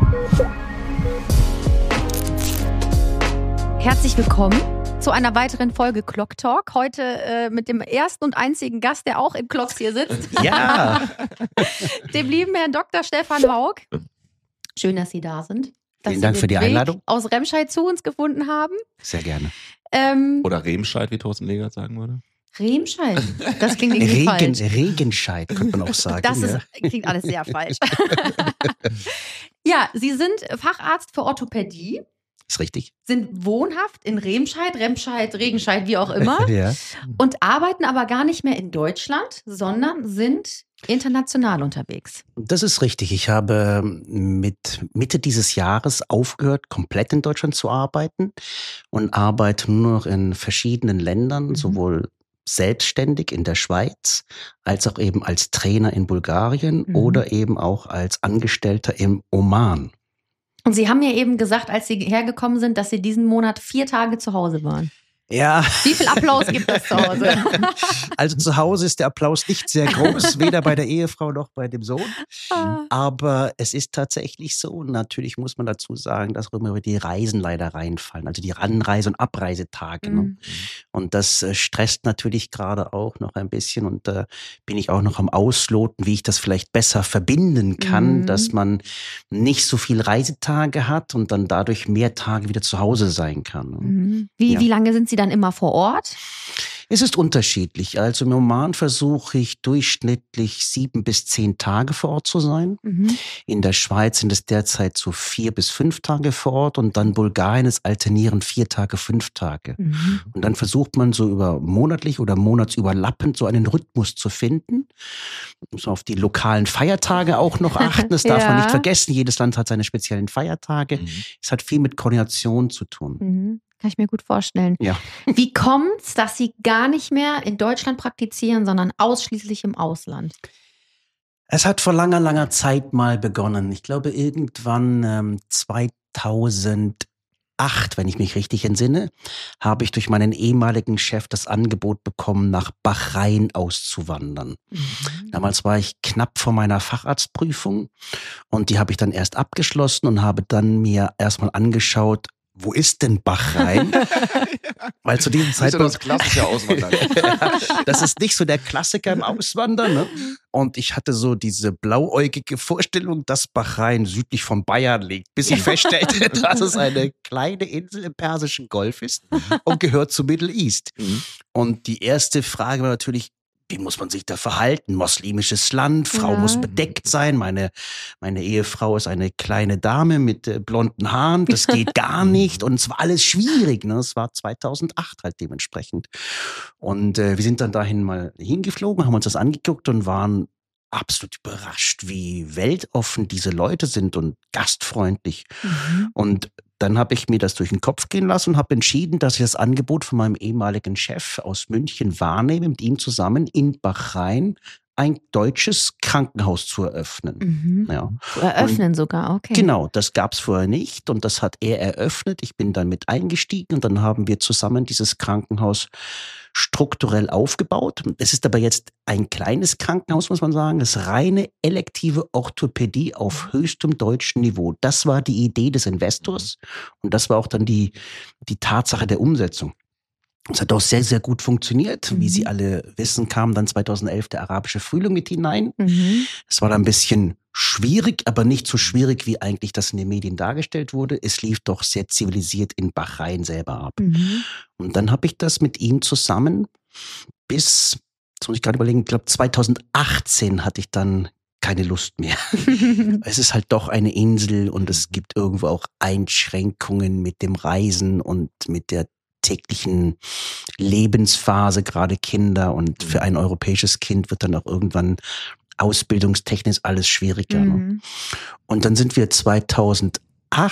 Herzlich willkommen zu einer weiteren Folge Clock Talk. Heute mit dem ersten und einzigen Gast, der auch in Clocks hier sitzt. Ja. Dem lieben Herrn Dr. Stefan Hauck. Schön, dass Sie da sind. Vielen Dank für die Einladung. Aus Remscheid zu uns gefunden haben. Sehr gerne. Oder Remscheid, wie Thorsten Legert sagen würde. Remscheid? Das klingt irgendwie falsch. Regenscheid, könnte man auch sagen. Klingt alles sehr falsch. Ja, Sie sind Facharzt für Orthopädie. Ist richtig. Sind wohnhaft in Remscheid, Regenscheid, wie auch immer. Ja. Und arbeiten aber gar nicht mehr in Deutschland, sondern sind international unterwegs. Das ist richtig. Ich habe mit Mitte dieses Jahres aufgehört, komplett in Deutschland zu arbeiten und arbeite nur noch in verschiedenen Ländern, sowohl selbstständig in der Schweiz, als auch eben als Trainer in Bulgarien oder eben auch als Angestellter im Oman. Und Sie haben mir eben gesagt, als Sie hergekommen sind, dass Sie diesen Monat 4 Tage zu Hause waren. Ja. Wie viel Applaus gibt es zu Hause? Also zu Hause ist der Applaus nicht sehr groß, weder bei der Ehefrau noch bei dem Sohn. Aber es ist tatsächlich so. Natürlich muss man dazu sagen, dass immer die Reisen leider reinfallen. Also die Anreise- und Abreisetage. Ne? Und das stresst natürlich gerade auch noch ein bisschen. Und da bin ich auch noch am Ausloten, wie ich das vielleicht besser verbinden kann, dass man nicht so viel Reisetage hat und dann dadurch mehr Tage wieder zu Hause sein kann. Ne? Wie lange sind Sie dann immer vor Ort? Es ist unterschiedlich. Also im Oman versuche ich durchschnittlich 7 bis 10 Tage vor Ort zu sein. In der Schweiz sind es derzeit so 4 bis 5 Tage vor Ort und dann Bulgarien ist alternierend 4 Tage, 5 Tage. Und dann versucht man so über monatlich oder monatsüberlappend so einen Rhythmus zu finden. Man muss auf die lokalen Feiertage auch noch achten. Das darf man nicht vergessen. Jedes Land hat seine speziellen Feiertage. Es hat viel mit Koordination zu tun. Kann ich mir gut vorstellen. Ja. Wie kommt es, dass Sie gar nicht mehr in Deutschland praktizieren, sondern ausschließlich im Ausland? Es hat vor langer, langer Zeit mal begonnen. Ich glaube, irgendwann 2008, wenn ich mich richtig entsinne, habe ich durch meinen ehemaligen Chef das Angebot bekommen, nach Bahrain auszuwandern. Damals war ich knapp vor meiner Facharztprüfung und die habe ich dann erst abgeschlossen und habe dann mir erstmal angeschaut, wo ist denn Bahrain? Weil zu diesem Zeitpunkt... Das klassische Auswandern. Das ist nicht so der Klassiker im Auswandern. Ne? Und ich hatte so diese blauäugige Vorstellung, dass Bahrain südlich von Bayern liegt, bis ich feststellte, dass es eine kleine Insel im Persischen Golf ist und gehört zu Middle East. Und die erste Frage war natürlich, wie muss man sich da verhalten? Muslimisches Land, Frau muss bedeckt sein. Meine Ehefrau ist eine kleine Dame mit blonden Haaren. Das geht gar nicht. Und es war alles schwierig. Ne? Es war 2008 halt dementsprechend. Und wir sind dann dahin mal hingeflogen, haben uns das angeguckt und waren absolut überrascht, wie weltoffen diese Leute sind und gastfreundlich. Und dann habe ich mir das durch den Kopf gehen lassen und habe entschieden, dass ich das Angebot von meinem ehemaligen Chef aus München wahrnehme, mit ihm zusammen in Bahrain ein deutsches Krankenhaus zu eröffnen. Ja. Zu eröffnen sogar, okay. Genau, das gab es vorher nicht und das hat er eröffnet. Ich bin dann mit eingestiegen und dann haben wir zusammen dieses Krankenhaus strukturell aufgebaut. Es ist aber jetzt ein kleines Krankenhaus, muss man sagen. Das ist reine elektive Orthopädie auf höchstem deutschen Niveau. Das war die Idee des Investors und das war auch dann die Tatsache der Umsetzung. Es hat auch sehr, sehr gut funktioniert. Wie Sie alle wissen, kam dann 2011 der arabische Frühling mit hinein. Es war dann ein bisschen schwierig, aber nicht so schwierig, wie eigentlich das in den Medien dargestellt wurde. Es lief doch sehr zivilisiert in Bahrain selber ab. Und dann habe ich das mit ihm zusammen bis, jetzt muss ich gerade überlegen, ich glaube 2018 hatte ich dann keine Lust mehr. Es ist halt doch eine Insel und es gibt irgendwo auch Einschränkungen mit dem Reisen und mit der täglichen Lebensphase, gerade Kinder. Und für ein europäisches Kind wird dann auch irgendwann ausbildungstechnisch alles schwieriger. Ne? Und dann sind wir 2008,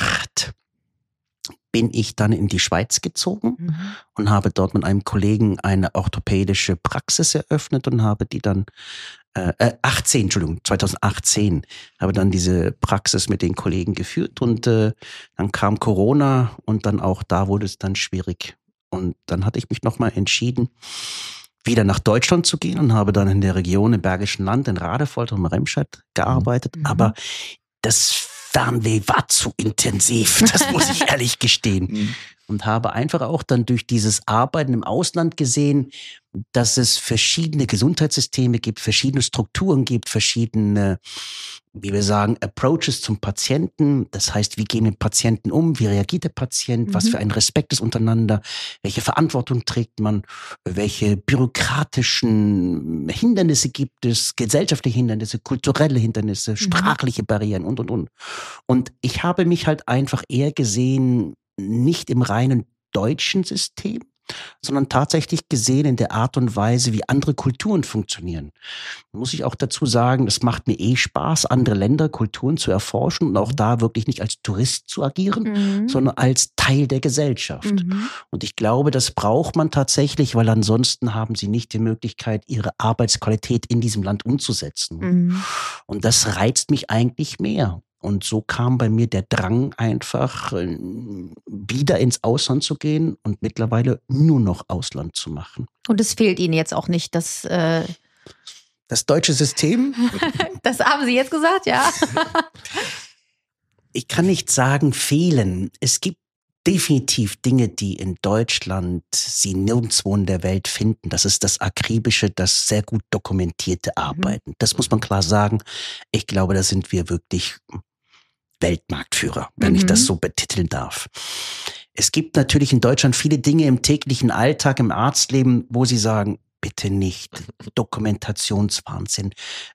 bin ich dann in die Schweiz gezogen und habe dort mit einem Kollegen eine orthopädische Praxis eröffnet und habe die dann 2018 habe dann diese Praxis mit den Kollegen geführt und dann kam Corona und dann auch da wurde es dann schwierig. Und dann hatte ich mich nochmal entschieden, wieder nach Deutschland zu gehen und habe dann in der Region im Bergischen Land, in Radevold und Remscheid gearbeitet. Aber das Fernweh war zu intensiv, das muss ich ehrlich gestehen. Und habe einfach auch dann durch dieses Arbeiten im Ausland gesehen, dass es verschiedene Gesundheitssysteme gibt, verschiedene Strukturen gibt, verschiedene, wie wir sagen, Approaches zum Patienten. Das heißt, wie gehen wir mit Patienten um? Wie reagiert der Patient? Was für ein Respekt ist untereinander? Welche Verantwortung trägt man? Welche bürokratischen Hindernisse gibt es? Gesellschaftliche Hindernisse, kulturelle Hindernisse, sprachliche Barrieren und. Und ich habe mich halt einfach eher gesehen, nicht im reinen deutschen System, sondern tatsächlich gesehen in der Art und Weise, wie andere Kulturen funktionieren. Muss ich auch dazu sagen, es macht mir Spaß, andere Länder, Kulturen zu erforschen und auch da wirklich nicht als Tourist zu agieren, sondern als Teil der Gesellschaft. Und ich glaube, das braucht man tatsächlich, weil ansonsten haben sie nicht die Möglichkeit, ihre Arbeitsqualität in diesem Land umzusetzen. Und das reizt mich eigentlich mehr. Und so kam bei mir der Drang einfach, wieder ins Ausland zu gehen und mittlerweile nur noch Ausland zu machen. Und es fehlt Ihnen jetzt auch nicht, das deutsche System? Das haben Sie jetzt gesagt, ja. Ich kann nicht sagen fehlen. Es gibt definitiv Dinge, die in Deutschland Sie nirgendwo in der Welt finden. Das ist das akribische, das sehr gut dokumentierte Arbeiten. Das muss man klar sagen. Ich glaube, da sind wir wirklich Weltmarktführer, wenn ich das so betiteln darf. Es gibt natürlich in Deutschland viele Dinge im täglichen Alltag, im Arztleben, wo Sie sagen, bitte nicht. Dokumentationswahnsinn,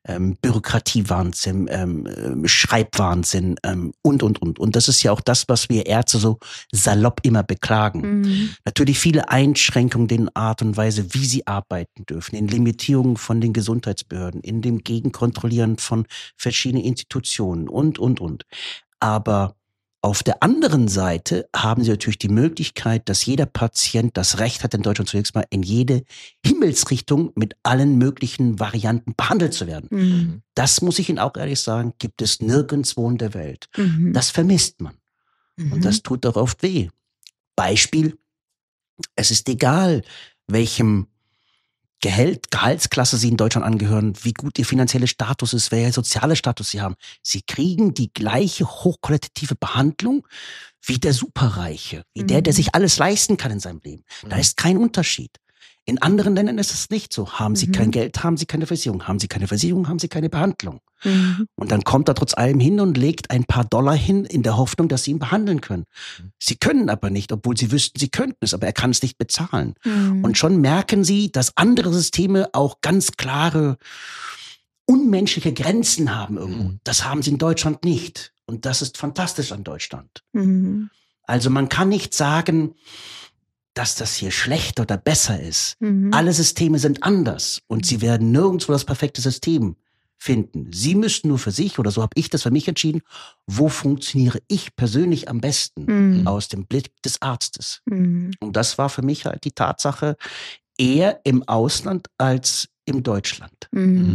Bürokratiewahnsinn, Schreibwahnsinn und. Und das ist ja auch das, was wir Ärzte so salopp immer beklagen. Natürlich viele Einschränkungen in der Art und Weise, wie sie arbeiten dürfen, in Limitierungen von den Gesundheitsbehörden, in dem Gegenkontrollieren von verschiedenen Institutionen und. Aber auf der anderen Seite haben sie natürlich die Möglichkeit, dass jeder Patient das Recht hat, in Deutschland zunächst mal in jede Himmelsrichtung mit allen möglichen Varianten behandelt zu werden. Das muss ich Ihnen auch ehrlich sagen, gibt es nirgendwo in der Welt. Das vermisst man. Und das tut doch oft weh. Beispiel, es ist egal, welchem Gehaltsklasse Sie in Deutschland angehören, wie gut Ihr finanzieller Status ist, welcher soziale Status Sie haben. Sie kriegen die gleiche hochqualitative Behandlung wie der Superreiche, wie der sich alles leisten kann in seinem Leben. Da ist kein Unterschied. In anderen Ländern ist es nicht so. Haben Sie kein Geld, haben Sie keine Versicherung. Haben Sie keine Versicherung, haben Sie keine Behandlung. Und dann kommt er trotz allem hin und legt ein paar Dollar hin, in der Hoffnung, dass Sie ihn behandeln können. Sie können aber nicht, obwohl Sie wüssten, Sie könnten es, aber er kann es nicht bezahlen. Und schon merken Sie, dass andere Systeme auch ganz klare, unmenschliche Grenzen haben irgendwo. Das haben Sie in Deutschland nicht. Und das ist fantastisch an Deutschland. Also man kann nicht sagen, dass das hier schlechter oder besser ist. Alle Systeme sind anders und Sie werden nirgendwo das perfekte System finden. Sie müssten nur für sich, oder so habe ich das für mich entschieden, wo funktioniere ich persönlich am besten aus dem Blick des Arztes. Und das war für mich halt die Tatsache eher im Ausland als im Deutschland.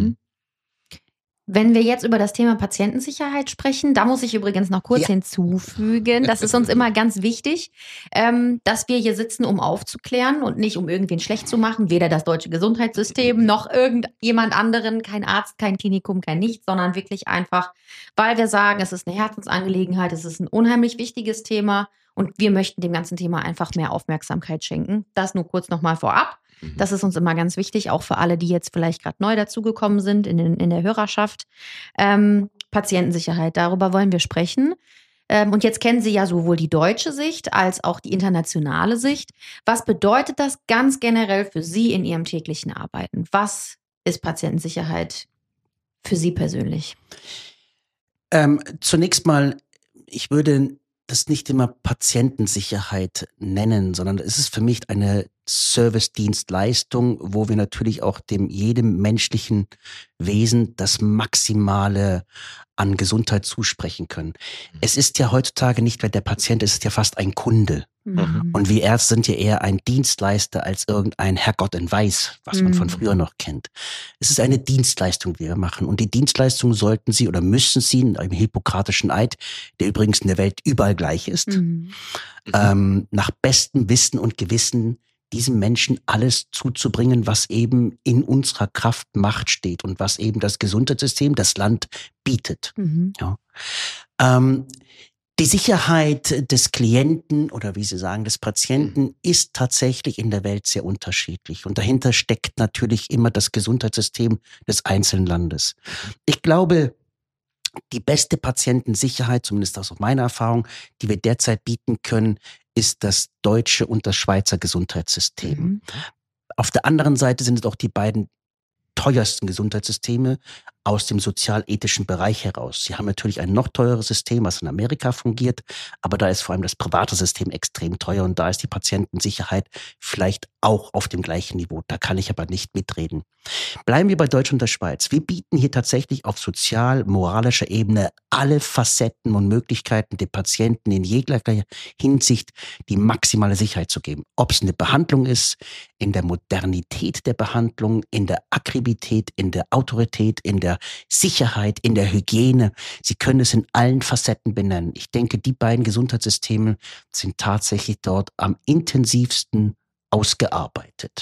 Wenn wir jetzt über das Thema Patientensicherheit sprechen, da muss ich übrigens noch kurz hinzufügen, das ist uns immer ganz wichtig, dass wir hier sitzen, um aufzuklären und nicht um irgendwen schlecht zu machen, weder das deutsche Gesundheitssystem noch irgendjemand anderen, kein Arzt, kein Klinikum, kein nichts, sondern wirklich einfach, weil wir sagen, es ist eine Herzensangelegenheit, es ist ein unheimlich wichtiges Thema und wir möchten dem ganzen Thema einfach mehr Aufmerksamkeit schenken. Das nur kurz nochmal vorab. Das ist uns immer ganz wichtig, auch für alle, die jetzt vielleicht gerade neu dazugekommen sind in der Hörerschaft. Patientensicherheit, darüber wollen wir sprechen. Und jetzt kennen Sie ja sowohl die deutsche Sicht als auch die internationale Sicht. Was bedeutet das ganz generell für Sie in Ihrem täglichen Arbeiten? Was ist Patientensicherheit für Sie persönlich? Zunächst mal, ich würde das nicht immer Patientensicherheit nennen, sondern es ist für mich eine Service-Dienstleistung, wo wir natürlich auch jedem menschlichen Wesen das Maximale an Gesundheit zusprechen können. Es ist ja heutzutage nicht mehr der Patient, es ist ja fast ein Kunde. Und wir Ärzte sind ja eher ein Dienstleister als irgendein Herrgott in Weiß, was man von früher noch kennt. Es ist eine Dienstleistung, die wir machen. Und die Dienstleistung sollten Sie oder müssen Sie in einem hippokratischen Eid, der übrigens in der Welt überall gleich ist, nach bestem Wissen und Gewissen diesem Menschen alles zuzubringen, was eben in unserer Kraft Macht steht und was eben das Gesundheitssystem, das Land bietet. Ja. Die Sicherheit des Klienten oder wie Sie sagen, des Patienten ist tatsächlich in der Welt sehr unterschiedlich. Und dahinter steckt natürlich immer das Gesundheitssystem des einzelnen Landes. Ich glaube, die beste Patientensicherheit, zumindest aus meiner Erfahrung, die wir derzeit bieten können, ist das deutsche und das Schweizer Gesundheitssystem. Auf der anderen Seite sind es auch die beiden teuersten Gesundheitssysteme aus dem sozial-ethischen Bereich heraus. Sie haben natürlich ein noch teureres System, was in Amerika fungiert, aber da ist vor allem das private System extrem teuer und da ist die Patientensicherheit vielleicht auch auf dem gleichen Niveau. Da kann ich aber nicht mitreden. Bleiben wir bei Deutschland und der Schweiz. Wir bieten hier tatsächlich auf sozial-moralischer Ebene alle Facetten und Möglichkeiten, den Patienten in jeglicher Hinsicht die maximale Sicherheit zu geben. Ob es eine Behandlung ist, in der Modernität der Behandlung, in der Akribität, in der Autorität, in der Sicherheit, in der Hygiene. Sie können es in allen Facetten benennen. Ich denke, die beiden Gesundheitssysteme sind tatsächlich dort am intensivsten ausgearbeitet.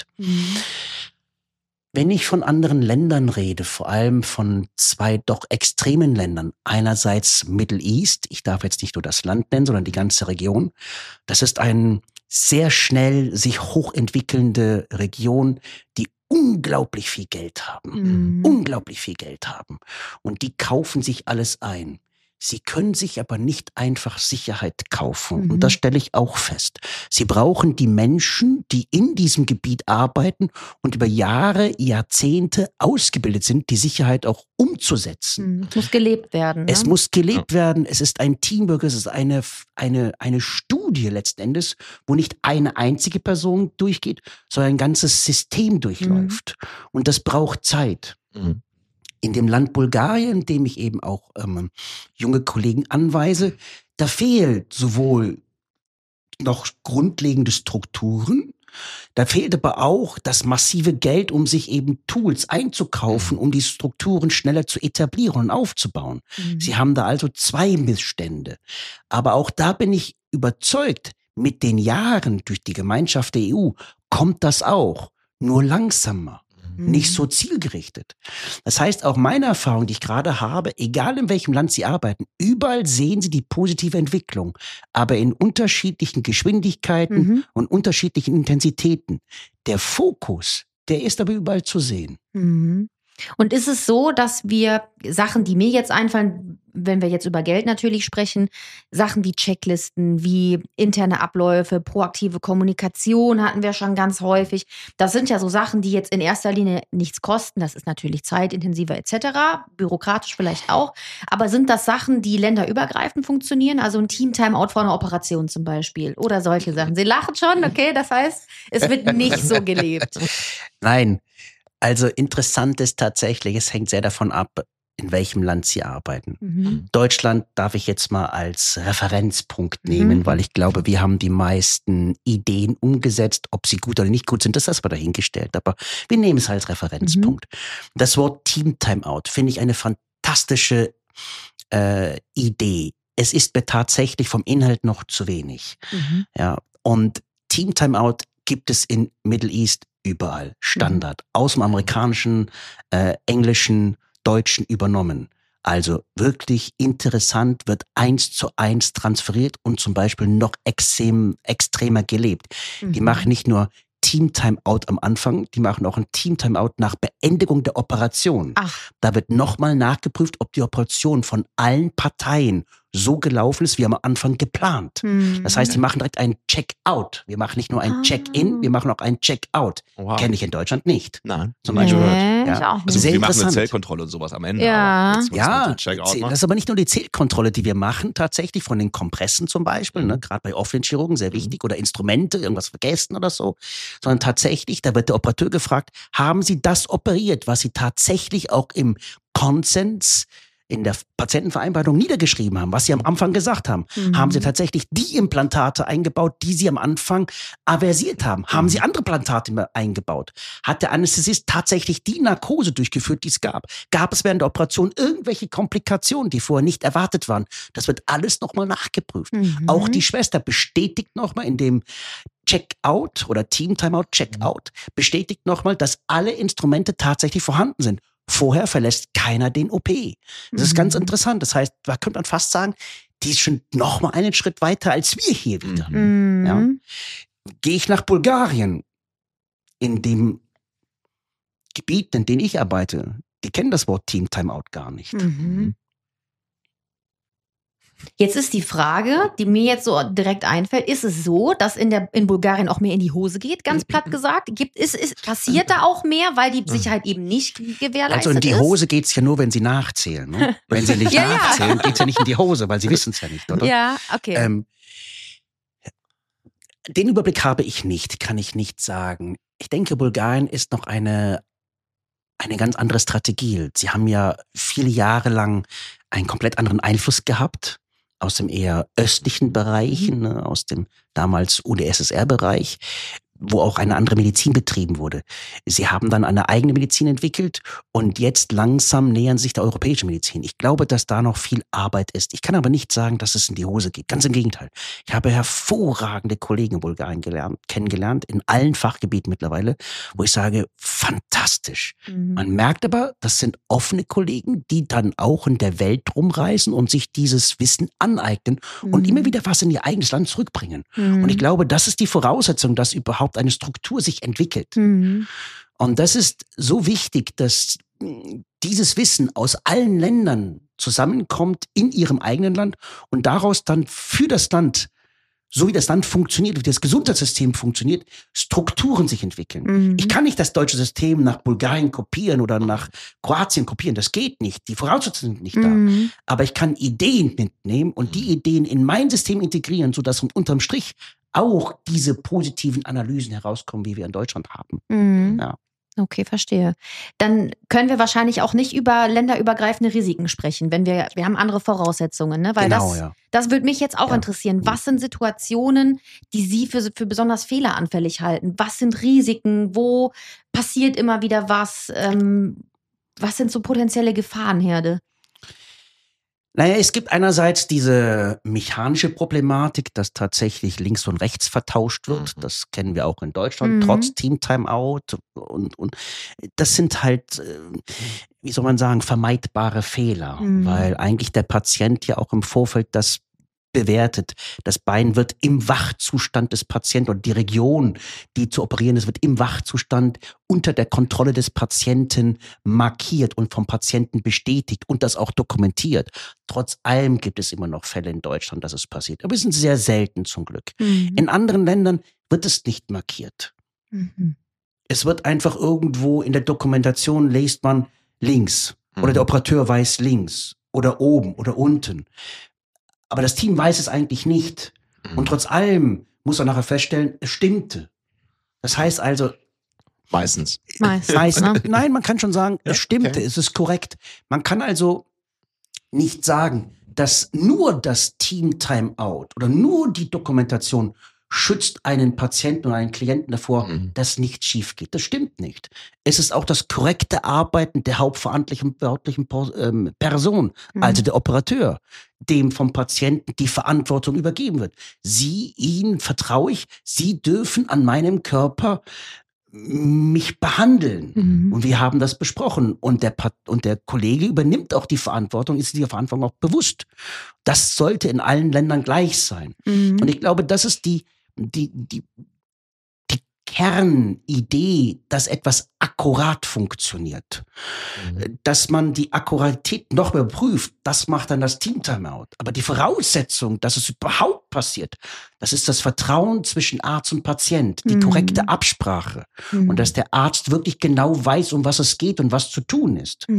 Wenn ich von anderen Ländern rede, vor allem von zwei doch extremen Ländern, einerseits Middle East, ich darf jetzt nicht nur das Land nennen, sondern die ganze Region, das ist eine sehr schnell sich hochentwickelnde Region, die unglaublich viel Geld haben. Unglaublich viel Geld haben. Und die kaufen sich alles ein. Sie können sich aber nicht einfach Sicherheit kaufen. Und das stelle ich auch fest. Sie brauchen die Menschen, die in diesem Gebiet arbeiten und über Jahre, Jahrzehnte ausgebildet sind, die Sicherheit auch umzusetzen. Es muss gelebt werden. Ne? Es muss gelebt werden. Es ist ein Teamwork. Es ist eine Studie letzten Endes, wo nicht eine einzige Person durchgeht, sondern ein ganzes System durchläuft. Und das braucht Zeit. In dem Land Bulgarien, in dem ich eben auch junge Kollegen anweise, da fehlt sowohl noch grundlegende Strukturen, da fehlt aber auch das massive Geld, um sich eben Tools einzukaufen, um die Strukturen schneller zu etablieren und aufzubauen. Sie haben da also zwei Missstände. Aber auch da bin ich überzeugt, mit den Jahren durch die Gemeinschaft der EU kommt das auch, nur langsamer. Nicht so zielgerichtet. Das heißt, auch meine Erfahrung, die ich gerade habe, egal in welchem Land Sie arbeiten, überall sehen Sie die positive Entwicklung, aber in unterschiedlichen Geschwindigkeiten und unterschiedlichen Intensitäten. Der Fokus, der ist aber überall zu sehen. Und ist es so, dass wir Sachen, die mir jetzt einfallen, wenn wir jetzt über Geld natürlich sprechen, Sachen wie Checklisten, wie interne Abläufe, proaktive Kommunikation hatten wir schon ganz häufig. Das sind ja so Sachen, die jetzt in erster Linie nichts kosten. Das ist natürlich zeitintensiver etc., bürokratisch vielleicht auch. Aber sind das Sachen, die länderübergreifend funktionieren? Also ein Team-Timeout vor einer Operation zum Beispiel oder solche Sachen. Sie lachen schon, okay? Das heißt, es wird nicht so gelebt. Nein. Also interessant ist tatsächlich, es hängt sehr davon ab, in welchem Land Sie arbeiten. Deutschland darf ich jetzt mal als Referenzpunkt nehmen, weil ich glaube, wir haben die meisten Ideen umgesetzt. Ob sie gut oder nicht gut sind, das ist aber dahingestellt. Aber wir nehmen es als Referenzpunkt. Das Wort Team Timeout finde ich eine fantastische Idee. Es ist mir tatsächlich vom Inhalt noch zu wenig. Ja, und Team Timeout gibt es in Middle East überall. Standard. Aus dem amerikanischen, englischen, deutschen übernommen. Also wirklich interessant, wird 1:1 transferiert und zum Beispiel noch extremer gelebt. Die machen nicht nur Team-Timeout am Anfang, die machen auch ein Team-Timeout nach Beendigung der Operation. Da wird nochmal nachgeprüft, ob die Operation von allen Parteien so gelaufen ist, wie am Anfang geplant. Das heißt, die machen direkt einen Check-out. Wir machen nicht nur ein Check-in, wir machen auch einen Check-out. Wow. Kenne ich in Deutschland nicht. Nein. Zum Beispiel. Ich auch nicht. Also Sehr wir machen eine interessant. Zellkontrolle und sowas am Ende. Ja. Aber jetzt muss man Ja, den Check-out das machen. ist aber nicht nur die Zählkontrolle, die wir machen, tatsächlich von den Kompressen zum Beispiel, ne, gerade bei offenen Chirurgen sehr wichtig, oder Instrumente, irgendwas vergessen oder so, sondern tatsächlich, da wird der Operateur gefragt, haben Sie das operiert, was Sie tatsächlich auch im Konsens in der Patientenvereinbarung niedergeschrieben haben, was sie am Anfang gesagt haben, haben sie tatsächlich die Implantate eingebaut, die sie am Anfang aversiert haben. Haben sie andere Implantate eingebaut? Hat der Anästhesist tatsächlich die Narkose durchgeführt, die es gab? Gab es während der Operation irgendwelche Komplikationen, die vorher nicht erwartet waren? Das wird alles nochmal nachgeprüft. Auch die Schwester bestätigt nochmal in dem Check-out oder Team-Timeout-Checkout, bestätigt nochmal, dass alle Instrumente tatsächlich vorhanden sind. Vorher verlässt keiner den OP. Das ist ganz interessant. Das heißt, da könnte man fast sagen, die ist schon nochmal einen Schritt weiter als wir hier wieder. Ja. Gehe ich nach Bulgarien, in dem Gebiet, in dem ich arbeite, die kennen das Wort Team-Timeout gar nicht. Jetzt ist die Frage, die mir jetzt so direkt einfällt, ist es so, dass in Bulgarien auch mehr in die Hose geht, ganz platt gesagt? Passiert da auch mehr, weil die Sicherheit eben nicht gewährleistet ist? Also in die Hose geht's ja nur, wenn sie nachzählen. Ne? Wenn sie nicht nachzählen, geht's ja nicht in die Hose, weil sie wissen es ja nicht, oder? Ja, okay. Den Überblick habe ich nicht, kann ich nicht sagen. Ich denke, Bulgarien ist noch eine ganz andere Strategie. Sie haben ja viele Jahre lang einen komplett anderen Einfluss gehabt aus dem eher östlichen Bereich, aus dem damals UdSSR-Bereich, wo auch eine andere Medizin betrieben wurde. Sie haben dann eine eigene Medizin entwickelt und jetzt langsam nähern sich der europäischen Medizin. Ich glaube, dass da noch viel Arbeit ist. Ich kann aber nicht sagen, dass es in die Hose geht. Ganz im Gegenteil. Ich habe hervorragende Kollegen in Bulgarien kennengelernt, in allen Fachgebieten mittlerweile, wo ich sage, fantastisch. Man merkt aber, das sind offene Kollegen, die dann auch in der Welt rumreisen und sich dieses Wissen aneignen und immer wieder was in ihr eigenes Land zurückbringen. Und ich glaube, das ist die Voraussetzung, dass überhaupt eine Struktur sich entwickelt. Und das ist so wichtig, dass dieses Wissen aus allen Ländern zusammenkommt in ihrem eigenen Land und daraus dann für das Land, so wie das Land funktioniert, wie das Gesundheitssystem funktioniert, Strukturen sich entwickeln. Ich kann nicht das deutsche System nach Bulgarien kopieren oder nach Kroatien kopieren. Das geht nicht. Die Voraussetzungen sind nicht da. Aber ich kann Ideen mitnehmen und die Ideen in mein System integrieren, sodass unterm Strich auch diese positiven Analysen herauskommen, wie wir in Deutschland haben. Ja. Okay, verstehe. Dann können wir wahrscheinlich auch nicht über länderübergreifende Risiken sprechen, wenn wir haben andere Voraussetzungen, ne? Weil Genau, das würde mich jetzt auch interessieren. Was sind Situationen, die Sie für besonders fehleranfällig halten? Was sind Risiken? Wo passiert immer wieder was? Was sind so potenzielle Gefahrenherde? Naja, es gibt einerseits diese mechanische Problematik, dass tatsächlich links und rechts vertauscht wird. Das kennen wir auch in Deutschland, trotz Team-Timeout. Und das sind halt, wie soll man sagen, vermeidbare Fehler. Weil eigentlich der Patient ja auch im Vorfeld das bewertet. Das Bein wird im Wachzustand des Patienten oder die Region, die zu operieren ist, wird im Wachzustand unter der Kontrolle des Patienten markiert und vom Patienten bestätigt und das auch dokumentiert. Trotz allem gibt es immer noch Fälle in Deutschland, dass es passiert. Aber es sind sehr selten zum Glück. In anderen Ländern wird es nicht markiert. Es wird einfach irgendwo in der Dokumentation liest man links oder der Operateur weiß links oder oben oder unten. Aber das Team weiß es eigentlich nicht. Und trotz allem muss er nachher feststellen, es stimmte. Das heißt also... Meistens. Nein, man kann schon sagen, es stimmte, es ist korrekt. Man kann also nicht sagen, dass nur das Team-Timeout oder nur die Dokumentation schützt einen Patienten oder einen Klienten davor, dass nichts schief geht. Das stimmt nicht. Es ist auch das korrekte Arbeiten der hauptverantwortlichen Person, also der Operateur, dem vom Patienten die Verantwortung übergeben wird. Ihnen vertraue ich, Sie dürfen an meinem Körper mich behandeln. Und wir haben das besprochen. Und der Kollege übernimmt auch die Verantwortung, ist dieser Verantwortung auch bewusst. Das sollte in allen Ländern gleich sein. Und ich glaube, das ist die Kernidee, dass etwas akkurat funktioniert. Dass man die Akkuratität noch mehr prüft, das macht dann das Team-Timeout. Aber die Voraussetzung, dass es überhaupt passiert, das ist das Vertrauen zwischen Arzt und Patient, die korrekte Absprache und dass der Arzt wirklich genau weiß, um was es geht und was zu tun ist.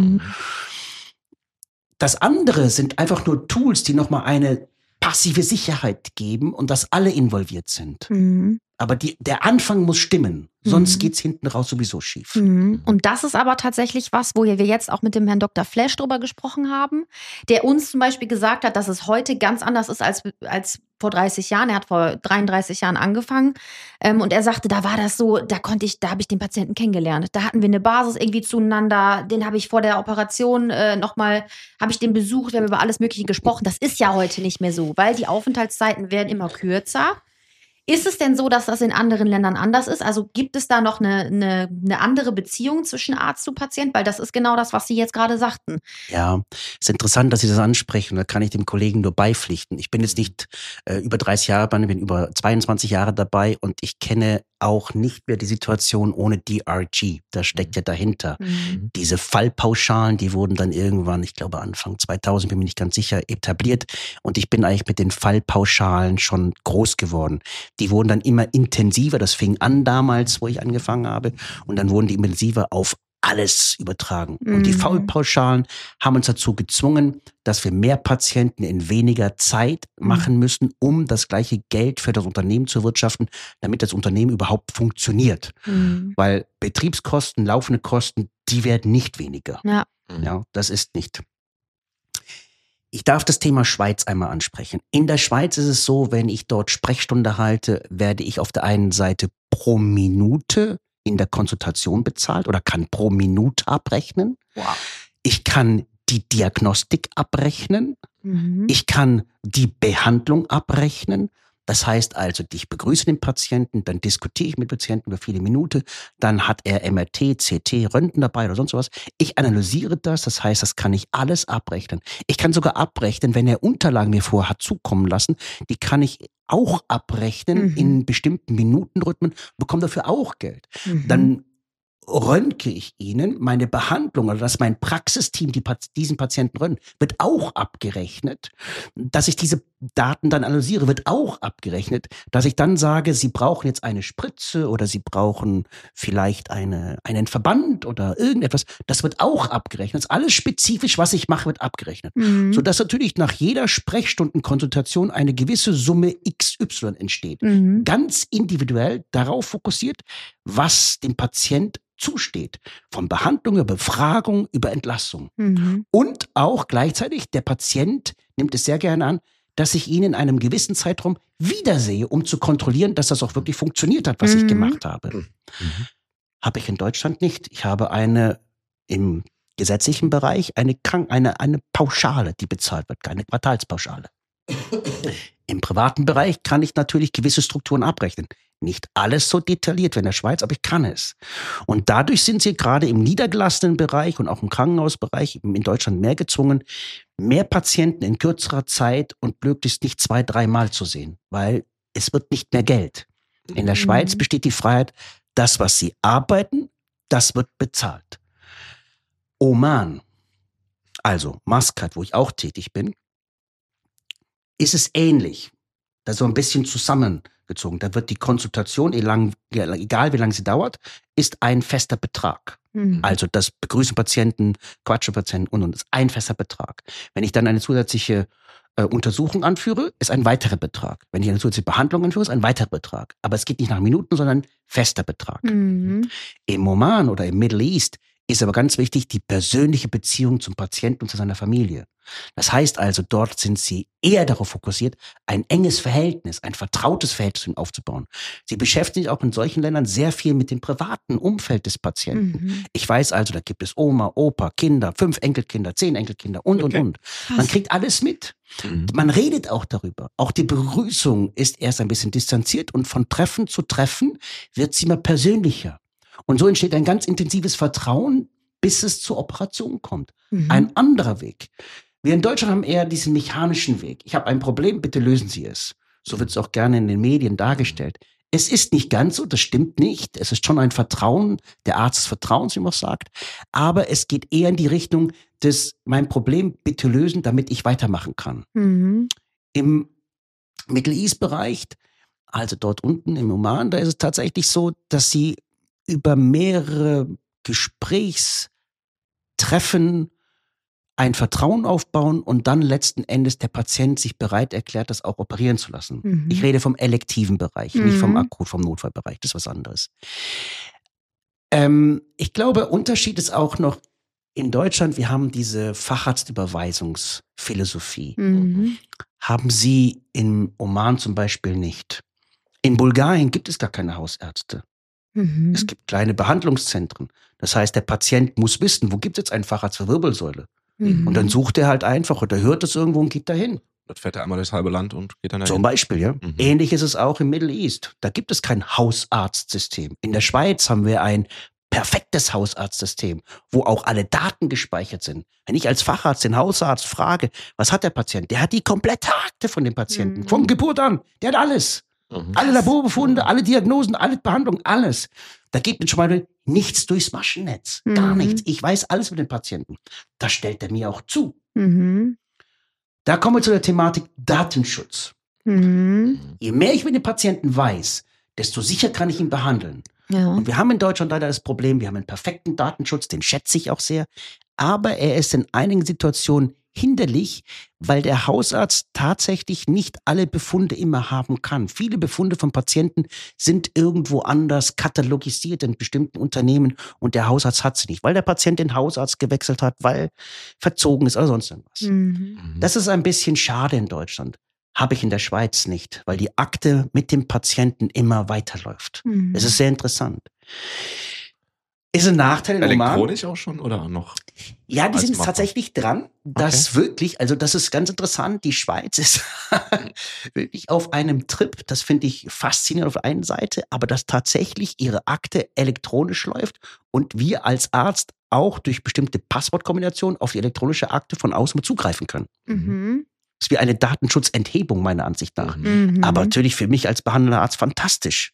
Das andere sind einfach nur Tools, die nochmal eine passive Sicherheit geben und dass alle involviert sind. Aber der Anfang muss stimmen. Sonst geht's hinten raus sowieso schief. Und das ist aber tatsächlich was, wo wir jetzt auch mit dem Herrn Dr. Flash drüber gesprochen haben, der uns zum Beispiel gesagt hat, dass es heute ganz anders ist als vor 30 Jahren. Er hat vor 33 Jahren angefangen. Und er sagte, da war das so, da habe ich den Patienten kennengelernt. Da hatten wir eine Basis irgendwie zueinander. Den habe ich vor der Operation habe ich den besucht. Wir haben über alles Mögliche gesprochen. Das ist ja heute nicht mehr so, weil die Aufenthaltszeiten werden immer kürzer. Ist es denn so, dass das in anderen Ländern anders ist? Also gibt es da noch eine andere Beziehung zwischen Arzt zu Patient? Weil das ist genau das, was Sie jetzt gerade sagten. Ja, ist interessant, dass Sie das ansprechen. Da kann ich dem Kollegen nur beipflichten. Ich bin jetzt nicht über 30 Jahre dabei, ich bin über 22 Jahre dabei und ich kenne auch nicht mehr die Situation ohne DRG. Da steckt ja dahinter. Diese Fallpauschalen, die wurden dann irgendwann, ich glaube Anfang 2000, bin mir nicht ganz sicher, etabliert. Und ich bin eigentlich mit den Fallpauschalen schon groß geworden. Die wurden dann immer intensiver. Das fing an damals, wo ich angefangen habe. Und dann wurden die intensiver auf alles übertragen. Und die Fallpauschalen haben uns dazu gezwungen, dass wir mehr Patienten in weniger Zeit machen müssen, um das gleiche Geld für das Unternehmen zu wirtschaften, damit das Unternehmen überhaupt funktioniert. Weil Betriebskosten, laufende Kosten, die werden nicht weniger. Ja, das ist nicht. Ich darf das Thema Schweiz einmal ansprechen. In der Schweiz ist es so, wenn ich dort Sprechstunde halte, werde ich auf der einen Seite pro Minute in der Konsultation bezahlt oder kann pro Minute abrechnen. Wow. Ich kann die Diagnostik abrechnen. Ich kann die Behandlung abrechnen. Das heißt also, ich begrüße den Patienten, dann diskutiere ich mit dem Patienten über viele Minuten, dann hat er MRT, CT, Röntgen dabei oder sonst was. Ich analysiere das, das heißt, das kann ich alles abrechnen. Ich kann sogar abrechnen, wenn er Unterlagen mir vorher hat zukommen lassen, die kann ich auch abrechnen in bestimmten Minutenrhythmen, bekomme dafür auch Geld. Dann röntge ich Ihnen meine Behandlung oder dass mein Praxisteam diesen Patienten röntgt, wird auch abgerechnet. Dass ich diese Daten dann analysiere, wird auch abgerechnet. Dass ich dann sage, Sie brauchen jetzt eine Spritze oder Sie brauchen vielleicht einen Verband oder irgendetwas, das wird auch abgerechnet. Das ist alles spezifisch, was ich mache, wird abgerechnet. Sodass natürlich nach jeder Sprechstundenkonsultation eine gewisse Summe XY entsteht. Ganz individuell darauf fokussiert, was dem Patient zusteht. Von Behandlung über Befragung, über Entlassung. Und auch gleichzeitig, der Patient nimmt es sehr gerne an, dass ich ihn in einem gewissen Zeitraum wiedersehe, um zu kontrollieren, dass das auch wirklich funktioniert hat, was ich gemacht habe. Habe ich in Deutschland nicht. Ich habe im gesetzlichen Bereich eine Pauschale, die bezahlt wird, keine Quartalspauschale. Im privaten Bereich kann ich natürlich gewisse Strukturen abrechnen. Nicht alles so detailliert wie in der Schweiz, aber ich kann es. Und dadurch sind sie gerade im niedergelassenen Bereich und auch im Krankenhausbereich in Deutschland mehr gezwungen, mehr Patienten in kürzerer Zeit und möglichst nicht 2-3 Mal zu sehen, weil es wird nicht mehr Geld. In der Schweiz besteht die Freiheit, das, was sie arbeiten, das wird bezahlt. Oman, also Maskat, wo ich auch tätig bin, ist es ähnlich. Da so ein bisschen zusammengezogen. Da wird die Konsultation, egal wie lange sie dauert, ist ein fester Betrag. Also das Begrüßen Patienten, Quatschen Patienten und ist ein fester Betrag. Wenn ich dann eine zusätzliche Untersuchung anführe, ist ein weiterer Betrag. Wenn ich eine zusätzliche Behandlung anführe, ist ein weiterer Betrag. Aber es geht nicht nach Minuten, sondern fester Betrag. Im Oman oder im Middle East ist aber ganz wichtig die persönliche Beziehung zum Patienten und zu seiner Familie. Das heißt also, dort sind sie eher darauf fokussiert, ein enges Verhältnis, ein vertrautes Verhältnis aufzubauen. Sie beschäftigen sich auch in solchen Ländern sehr viel mit dem privaten Umfeld des Patienten. Ich weiß also, da gibt es Oma, Opa, Kinder, 5 Enkelkinder, 10 Enkelkinder und. Man kriegt alles mit. Man redet auch darüber. Auch die Begrüßung ist erst ein bisschen distanziert und von Treffen zu Treffen wird sie immer persönlicher. Und so entsteht ein ganz intensives Vertrauen, bis es zur Operation kommt. Ein anderer Weg. Wir in Deutschland haben eher diesen mechanischen Weg. Ich habe ein Problem, bitte lösen Sie es. So wird es auch gerne in den Medien dargestellt. Es ist nicht ganz so, das stimmt nicht. Es ist schon ein Vertrauen, der Arzt des Vertrauens, wie man sagt. Aber es geht eher in die Richtung des, mein Problem bitte lösen, damit ich weitermachen kann. Im Middle East-Bereich, also dort unten im Oman, da ist es tatsächlich so, dass sie über mehrere Gesprächstreffen ein Vertrauen aufbauen und dann letzten Endes der Patient sich bereit erklärt, das auch operieren zu lassen. Ich rede vom elektiven Bereich, nicht vom vom Notfallbereich, das ist was anderes. Ich glaube, Unterschied ist auch noch in Deutschland, wir haben diese Facharztüberweisungsphilosophie. Haben sie in Oman zum Beispiel nicht. In Bulgarien gibt es gar keine Hausärzte. Es gibt kleine Behandlungszentren. Das heißt, der Patient muss wissen, wo gibt es jetzt einen Facharzt für Wirbelsäule? Und dann sucht er halt einfach oder hört es irgendwo und geht dahin. Das fährt er einmal durchs halbe Land und geht dann dahin. Zum Beispiel, ja. Ähnlich ist es auch im Middle East. Da gibt es kein Hausarztsystem. In der Schweiz haben wir ein perfektes Hausarztsystem, wo auch alle Daten gespeichert sind. Wenn ich als Facharzt den Hausarzt frage, was hat der Patient? Der hat die komplette Akte von dem Patienten, von Geburt an. Der hat alles. Alle Laborbefunde, alle Diagnosen, alle Behandlungen, alles. Da geht mir schon mal nichts durchs Maschennetz. Gar nichts. Ich weiß alles mit dem Patienten. Das stellt er mir auch zu. Da kommen wir zu der Thematik Datenschutz. Je mehr ich mit dem Patienten weiß, desto sicher kann ich ihn behandeln. Ja. Und wir haben in Deutschland leider das Problem, wir haben einen perfekten Datenschutz, den schätze ich auch sehr, aber er ist in einigen Situationen hinderlich, weil der Hausarzt tatsächlich nicht alle Befunde immer haben kann. Viele Befunde von Patienten sind irgendwo anders katalogisiert in bestimmten Unternehmen und der Hausarzt hat sie nicht, weil der Patient den Hausarzt gewechselt hat, weil verzogen ist oder sonst irgendwas. Das ist ein bisschen schade in Deutschland. Habe ich in der Schweiz nicht, weil die Akte mit dem Patienten immer weiterläuft. Das ist sehr interessant. Ist ein Nachteil in Oman. Elektronisch auch schon oder noch? Ja, die sind jetzt tatsächlich dran, dass wirklich, also das ist ganz interessant, die Schweiz ist wirklich auf einem Trip, das finde ich faszinierend auf der einen Seite, aber dass tatsächlich ihre Akte elektronisch läuft und wir als Arzt auch durch bestimmte Passwortkombinationen auf die elektronische Akte von außen zugreifen können. Das ist wie eine Datenschutzenthebung meiner Ansicht nach. Aber natürlich für mich als behandelnder Arzt fantastisch.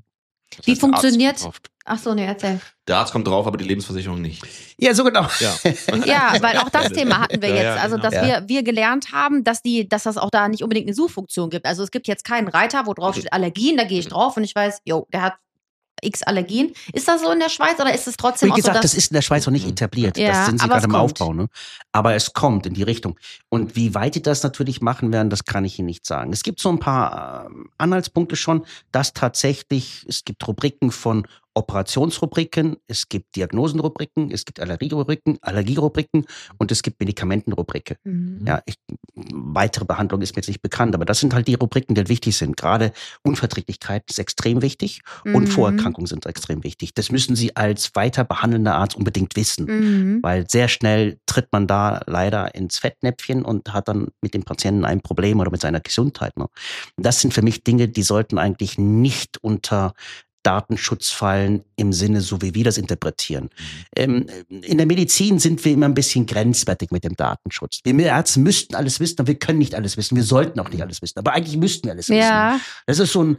Wie funktioniert? Ach so, ne, erzähl. Der Arzt kommt drauf, aber die Lebensversicherung nicht. Ja, so genau. Ja, Ja, weil auch das Thema hatten wir Ja, jetzt. ja, Also, genau. dass wir gelernt haben, dass das auch da nicht unbedingt eine Suchfunktion gibt. Also, es gibt jetzt keinen Reiter, wo drauf steht Allergien, da gehe ich drauf und ich weiß, jo, der hat X Allergien. Ist das so in der Schweiz oder ist es trotzdem Wie auch gesagt, so, das ist in der Schweiz noch nicht etabliert. Ja, das sind sie aber gerade es im kommt. Aufbau. Ne? Aber es kommt in die Richtung. Und wie weit die das natürlich machen werden, das kann ich Ihnen nicht sagen. Es gibt so ein paar Anhaltspunkte schon, dass tatsächlich, es gibt Rubriken von Operationsrubriken, es gibt Diagnosenrubriken, es gibt Allergierubriken und es gibt Medikamentenrubrike. Ja, weitere Behandlung ist mir jetzt nicht bekannt, aber das sind halt die Rubriken, die wichtig sind. Gerade Unverträglichkeit ist extrem wichtig und Vorerkrankungen sind extrem wichtig. Das müssen Sie als weiter behandelnder Arzt unbedingt wissen, weil sehr schnell tritt man da leider ins Fettnäpfchen und hat dann mit dem Patienten ein Problem oder mit seiner Gesundheit. Ne? Das sind für mich Dinge, die sollten eigentlich nicht unter Datenschutz fallen im Sinne, so wie wir das interpretieren. In der Medizin sind wir immer ein bisschen grenzwertig mit dem Datenschutz. Wir Ärzte müssten alles wissen, aber wir können nicht alles wissen. Wir sollten auch nicht alles wissen, aber eigentlich müssten wir alles wissen. Ja. Das ist so ein,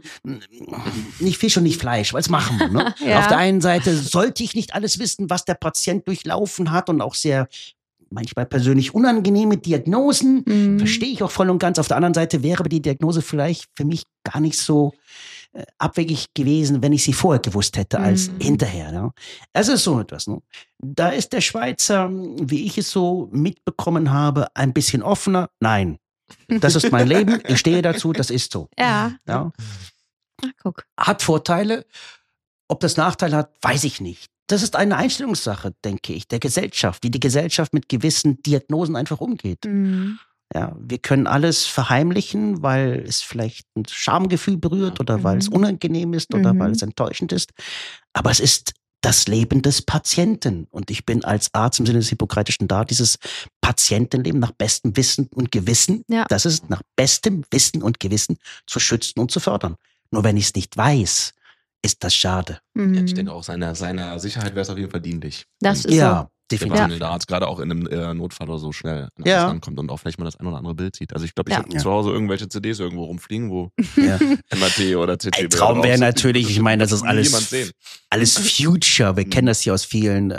nicht Fisch und nicht Fleisch, was machen wir? Ne? Ja. Auf der einen Seite sollte ich nicht alles wissen, was der Patient durchlaufen hat und auch sehr manchmal persönlich unangenehme Diagnosen, verstehe ich auch voll und ganz. Auf der anderen Seite wäre aber die Diagnose vielleicht für mich gar nicht so abwegig gewesen, wenn ich sie vorher gewusst hätte, als hinterher. Ne? Es ist so etwas. Ne? Da ist der Schweizer, wie ich es so mitbekommen habe, ein bisschen offener. Nein, das ist mein Leben, ich stehe dazu, das ist so. Ja. Ja? Ach, guck. Hat Vorteile. Ob das Nachteile hat, weiß ich nicht. Das ist eine Einstellungssache, denke ich, der Gesellschaft, wie die Gesellschaft mit gewissen Diagnosen einfach umgeht. Ja, wir können alles verheimlichen, weil es vielleicht ein Schamgefühl berührt oder weil es unangenehm ist oder weil es enttäuschend ist. Aber es ist das Leben des Patienten. Und ich bin als Arzt im Sinne des Hippokratischen da, dieses Patientenleben nach bestem Wissen und Gewissen, das ist nach bestem Wissen und Gewissen zu schützen und zu fördern. Nur wenn ich es nicht weiß, ist das schade. Ja, ich denke auch, seiner Sicherheit wäre es auf jeden Fall dienlich. Das ist Ja, Der definitiv. behandelnde Arzt gerade auch in einem Notfall oder so schnell an alles rankommt und auch vielleicht mal das ein oder andere Bild sieht. Also ich glaube, ich habe zu Hause irgendwelche CDs irgendwo rumfliegen, wo MRT oder CT Ein Traum wäre natürlich, ich meine, das ist sehen. alles Future. Wir kennen das ja aus vielen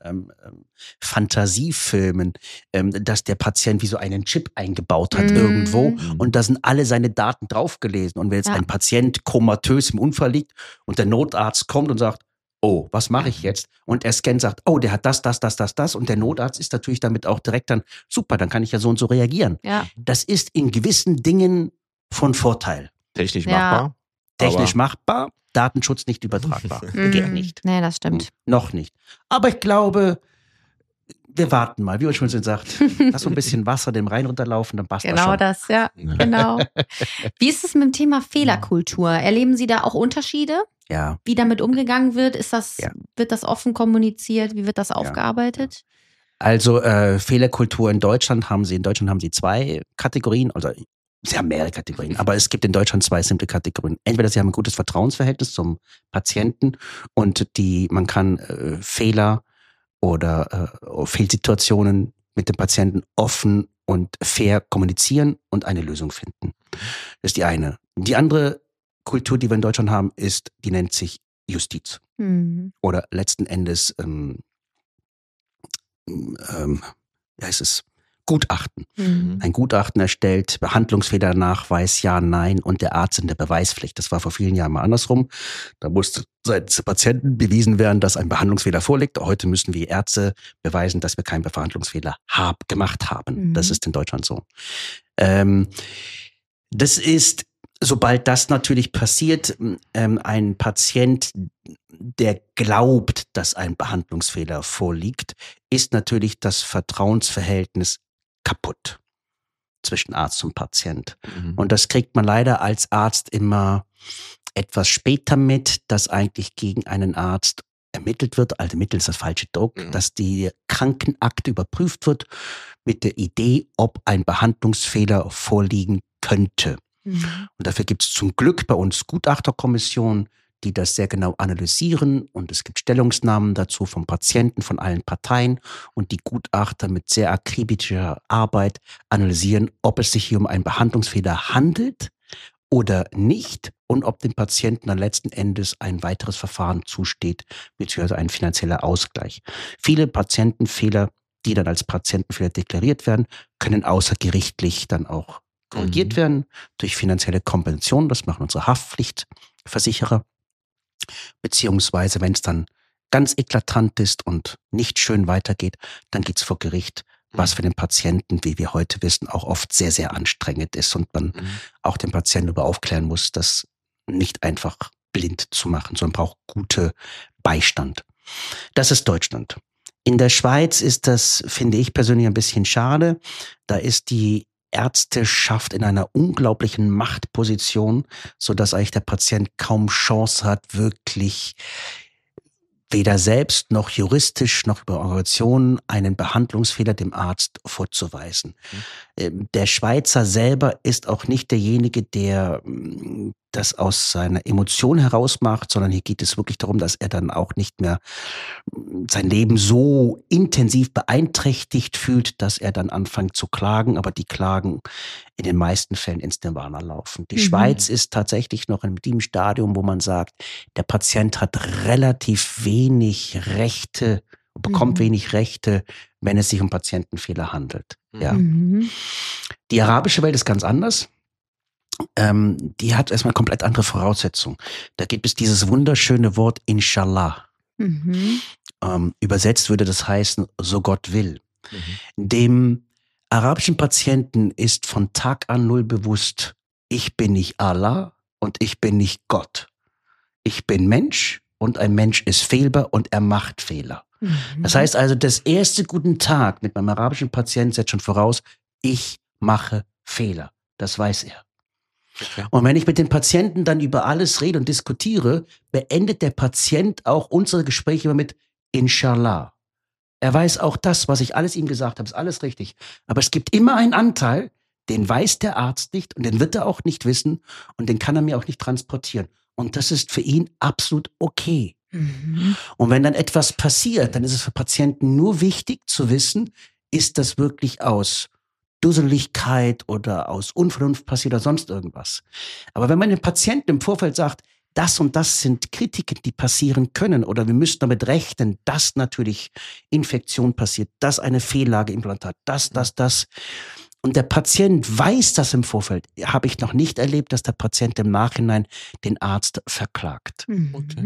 Fantasiefilmen, dass der Patient wie so einen Chip eingebaut hat irgendwo und da sind alle seine Daten draufgelesen. Und wenn jetzt ein Patient komatös im Unfall liegt und der Notarzt kommt und sagt, oh, was mache ich jetzt? Und er scannt, sagt, oh, der hat das. Und der Notarzt ist natürlich damit auch direkt dann, super, dann kann ich ja so und so reagieren. Ja. Das ist in gewissen Dingen von Vorteil. Technisch machbar. Technisch machbar, Datenschutz nicht übertragbar. Geht nicht. Nee, das stimmt. Noch nicht. Aber ich glaube, wir warten mal, wie Ulrich sagt. Lass so ein bisschen Wasser dem Rhein runterlaufen, dann passt das schon. Genau das, ja. Genau. Wie ist es mit dem Thema Fehlerkultur? Erleben Sie da auch Unterschiede? Ja. Wie damit umgegangen wird? Wird das offen kommuniziert? Wie wird das aufgearbeitet? Also Fehlerkultur in Deutschland haben sie 2 Kategorien, also sie haben mehrere Kategorien, aber es gibt in Deutschland 2 simple Kategorien. Entweder sie haben ein gutes Vertrauensverhältnis zum Patienten und man kann Fehler oder Fehlsituationen mit dem Patienten offen und fair kommunizieren und eine Lösung finden. Das ist die eine. Die andere Kultur, die wir in Deutschland haben, die nennt sich Justiz. Oder letzten Endes Gutachten. Ein Gutachten erstellt, Behandlungsfehlernachweis, ja, nein und der Arzt in der Beweispflicht. Das war vor vielen Jahren mal andersrum. Da musste seitens des Patienten bewiesen werden, dass ein Behandlungsfehler vorliegt. Heute müssen wir Ärzte beweisen, dass wir keinen Behandlungsfehler gemacht haben. Das ist in Deutschland so. Das ist, sobald das natürlich passiert, ein Patient, der glaubt, dass ein Behandlungsfehler vorliegt, ist natürlich das Vertrauensverhältnis kaputt zwischen Arzt und Patient. Und das kriegt man leider als Arzt immer etwas später mit, dass eigentlich gegen einen Arzt ermittelt wird, also ermittelt ist das falsche Druck, dass die Krankenakte überprüft wird mit der Idee, ob ein Behandlungsfehler vorliegen könnte. Und dafür gibt es zum Glück bei uns Gutachterkommissionen, die das sehr genau analysieren und es gibt Stellungnahmen dazu vom Patienten, von allen Parteien und die Gutachter mit sehr akribischer Arbeit analysieren, ob es sich hier um einen Behandlungsfehler handelt oder nicht und ob dem Patienten dann letzten Endes ein weiteres Verfahren zusteht, beziehungsweise ein finanzieller Ausgleich. Viele Patientenfehler, die dann als Patientenfehler deklariert werden, können außergerichtlich dann auch korrigiert werden durch finanzielle Kompensation. Das machen unsere Haftpflichtversicherer. Beziehungsweise, wenn es dann ganz eklatant ist und nicht schön weitergeht, dann geht's vor Gericht, was für den Patienten, wie wir heute wissen, auch oft sehr, sehr anstrengend ist und man auch den Patienten darüber aufklären muss, das nicht einfach blind zu machen, sondern braucht gute Beistand. Das ist Deutschland. In der Schweiz ist das, finde ich persönlich, ein bisschen schade. Da ist die Ärzteschaft in einer unglaublichen Machtposition, sodass eigentlich der Patient kaum Chance hat, wirklich weder selbst noch juristisch noch über Organisationen einen Behandlungsfehler dem Arzt vorzuweisen. Der Schweizer selber ist auch nicht derjenige, der das aus seiner Emotion heraus macht, sondern hier geht es wirklich darum, dass er dann auch nicht mehr sein Leben so intensiv beeinträchtigt fühlt, dass er dann anfängt zu klagen, aber die Klagen in den meisten Fällen ins Nirvana laufen. Die Schweiz ist tatsächlich noch in dem Stadium, wo man sagt, der Patient hat relativ wenig Rechte, bekommt wenig Rechte, wenn es sich um Patientenfehler handelt. Ja. Die arabische Welt ist ganz anders. Die hat erstmal komplett andere Voraussetzungen. Da gibt es dieses wunderschöne Wort Inshallah. Übersetzt würde das heißen, so Gott will. Dem arabischen Patienten ist von Tag an 0 bewusst, ich bin nicht Allah und ich bin nicht Gott. Ich bin Mensch und ein Mensch ist fehlbar und er macht Fehler. Das heißt also, das erste guten Tag mit meinem arabischen Patienten setzt schon voraus, ich mache Fehler. Das weiß er. Okay. Und wenn ich mit dem Patienten dann über alles rede und diskutiere, beendet der Patient auch unsere Gespräche immer mit Inshallah. Er weiß auch das, was ich alles ihm gesagt habe, ist alles richtig. Aber es gibt immer einen Anteil, den weiß der Arzt nicht und den wird er auch nicht wissen und den kann er mir auch nicht transportieren. Und das ist für ihn absolut okay. Und wenn dann etwas passiert, dann ist es für Patienten nur wichtig zu wissen, ist das wirklich aus Dusseligkeit oder aus Unvernunft passiert oder sonst irgendwas. Aber wenn man dem Patienten im Vorfeld sagt, das und das sind Kritiken, die passieren können oder wir müssen damit rechnen, dass natürlich Infektion passiert, dass eine Fehllage im Implantat, das. Und der Patient weiß das im Vorfeld. Habe ich noch nicht erlebt, dass der Patient im Nachhinein den Arzt verklagt. Okay.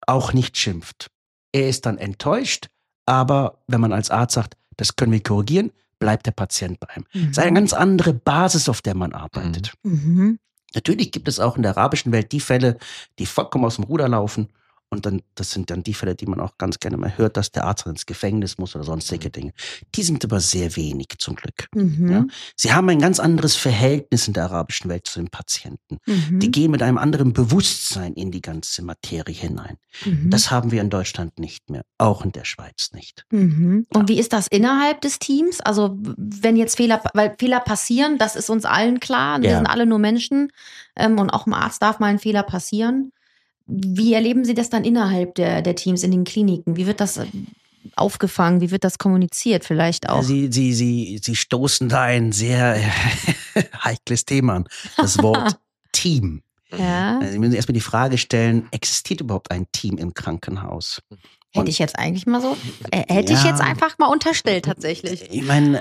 auch nicht schimpft. Er ist dann enttäuscht, aber wenn man als Arzt sagt, das können wir korrigieren, bleibt der Patient bei ihm. Das ist eine ganz andere Basis, auf der man arbeitet. Natürlich gibt es auch in der arabischen Welt die Fälle, die vollkommen aus dem Ruder laufen. Und dann, das sind dann die Fälle, die man auch ganz gerne mal hört, dass der Arzt ins Gefängnis muss oder sonstige Dinge. Die sind aber sehr wenig, zum Glück. Ja? Sie haben ein ganz anderes Verhältnis in der arabischen Welt zu den Patienten. Die gehen mit einem anderen Bewusstsein in die ganze Materie hinein. Das haben wir in Deutschland nicht mehr, auch in der Schweiz nicht. Und wie ist das innerhalb des Teams? Also wenn jetzt weil Fehler passieren, das ist uns allen klar. Wir sind alle nur Menschen und auch im Arzt darf mal ein Fehler passieren. Wie erleben Sie das dann innerhalb der Teams in den Kliniken? Wie wird das aufgefangen? Wie wird das kommuniziert vielleicht auch? Sie stoßen da ein sehr heikles Thema an. Das Wort Team. Ja. Sie müssen erstmal die Frage stellen, existiert überhaupt ein Team im Krankenhaus? Hätte ich jetzt eigentlich mal so, ich jetzt einfach mal unterstellt tatsächlich. Ich meine,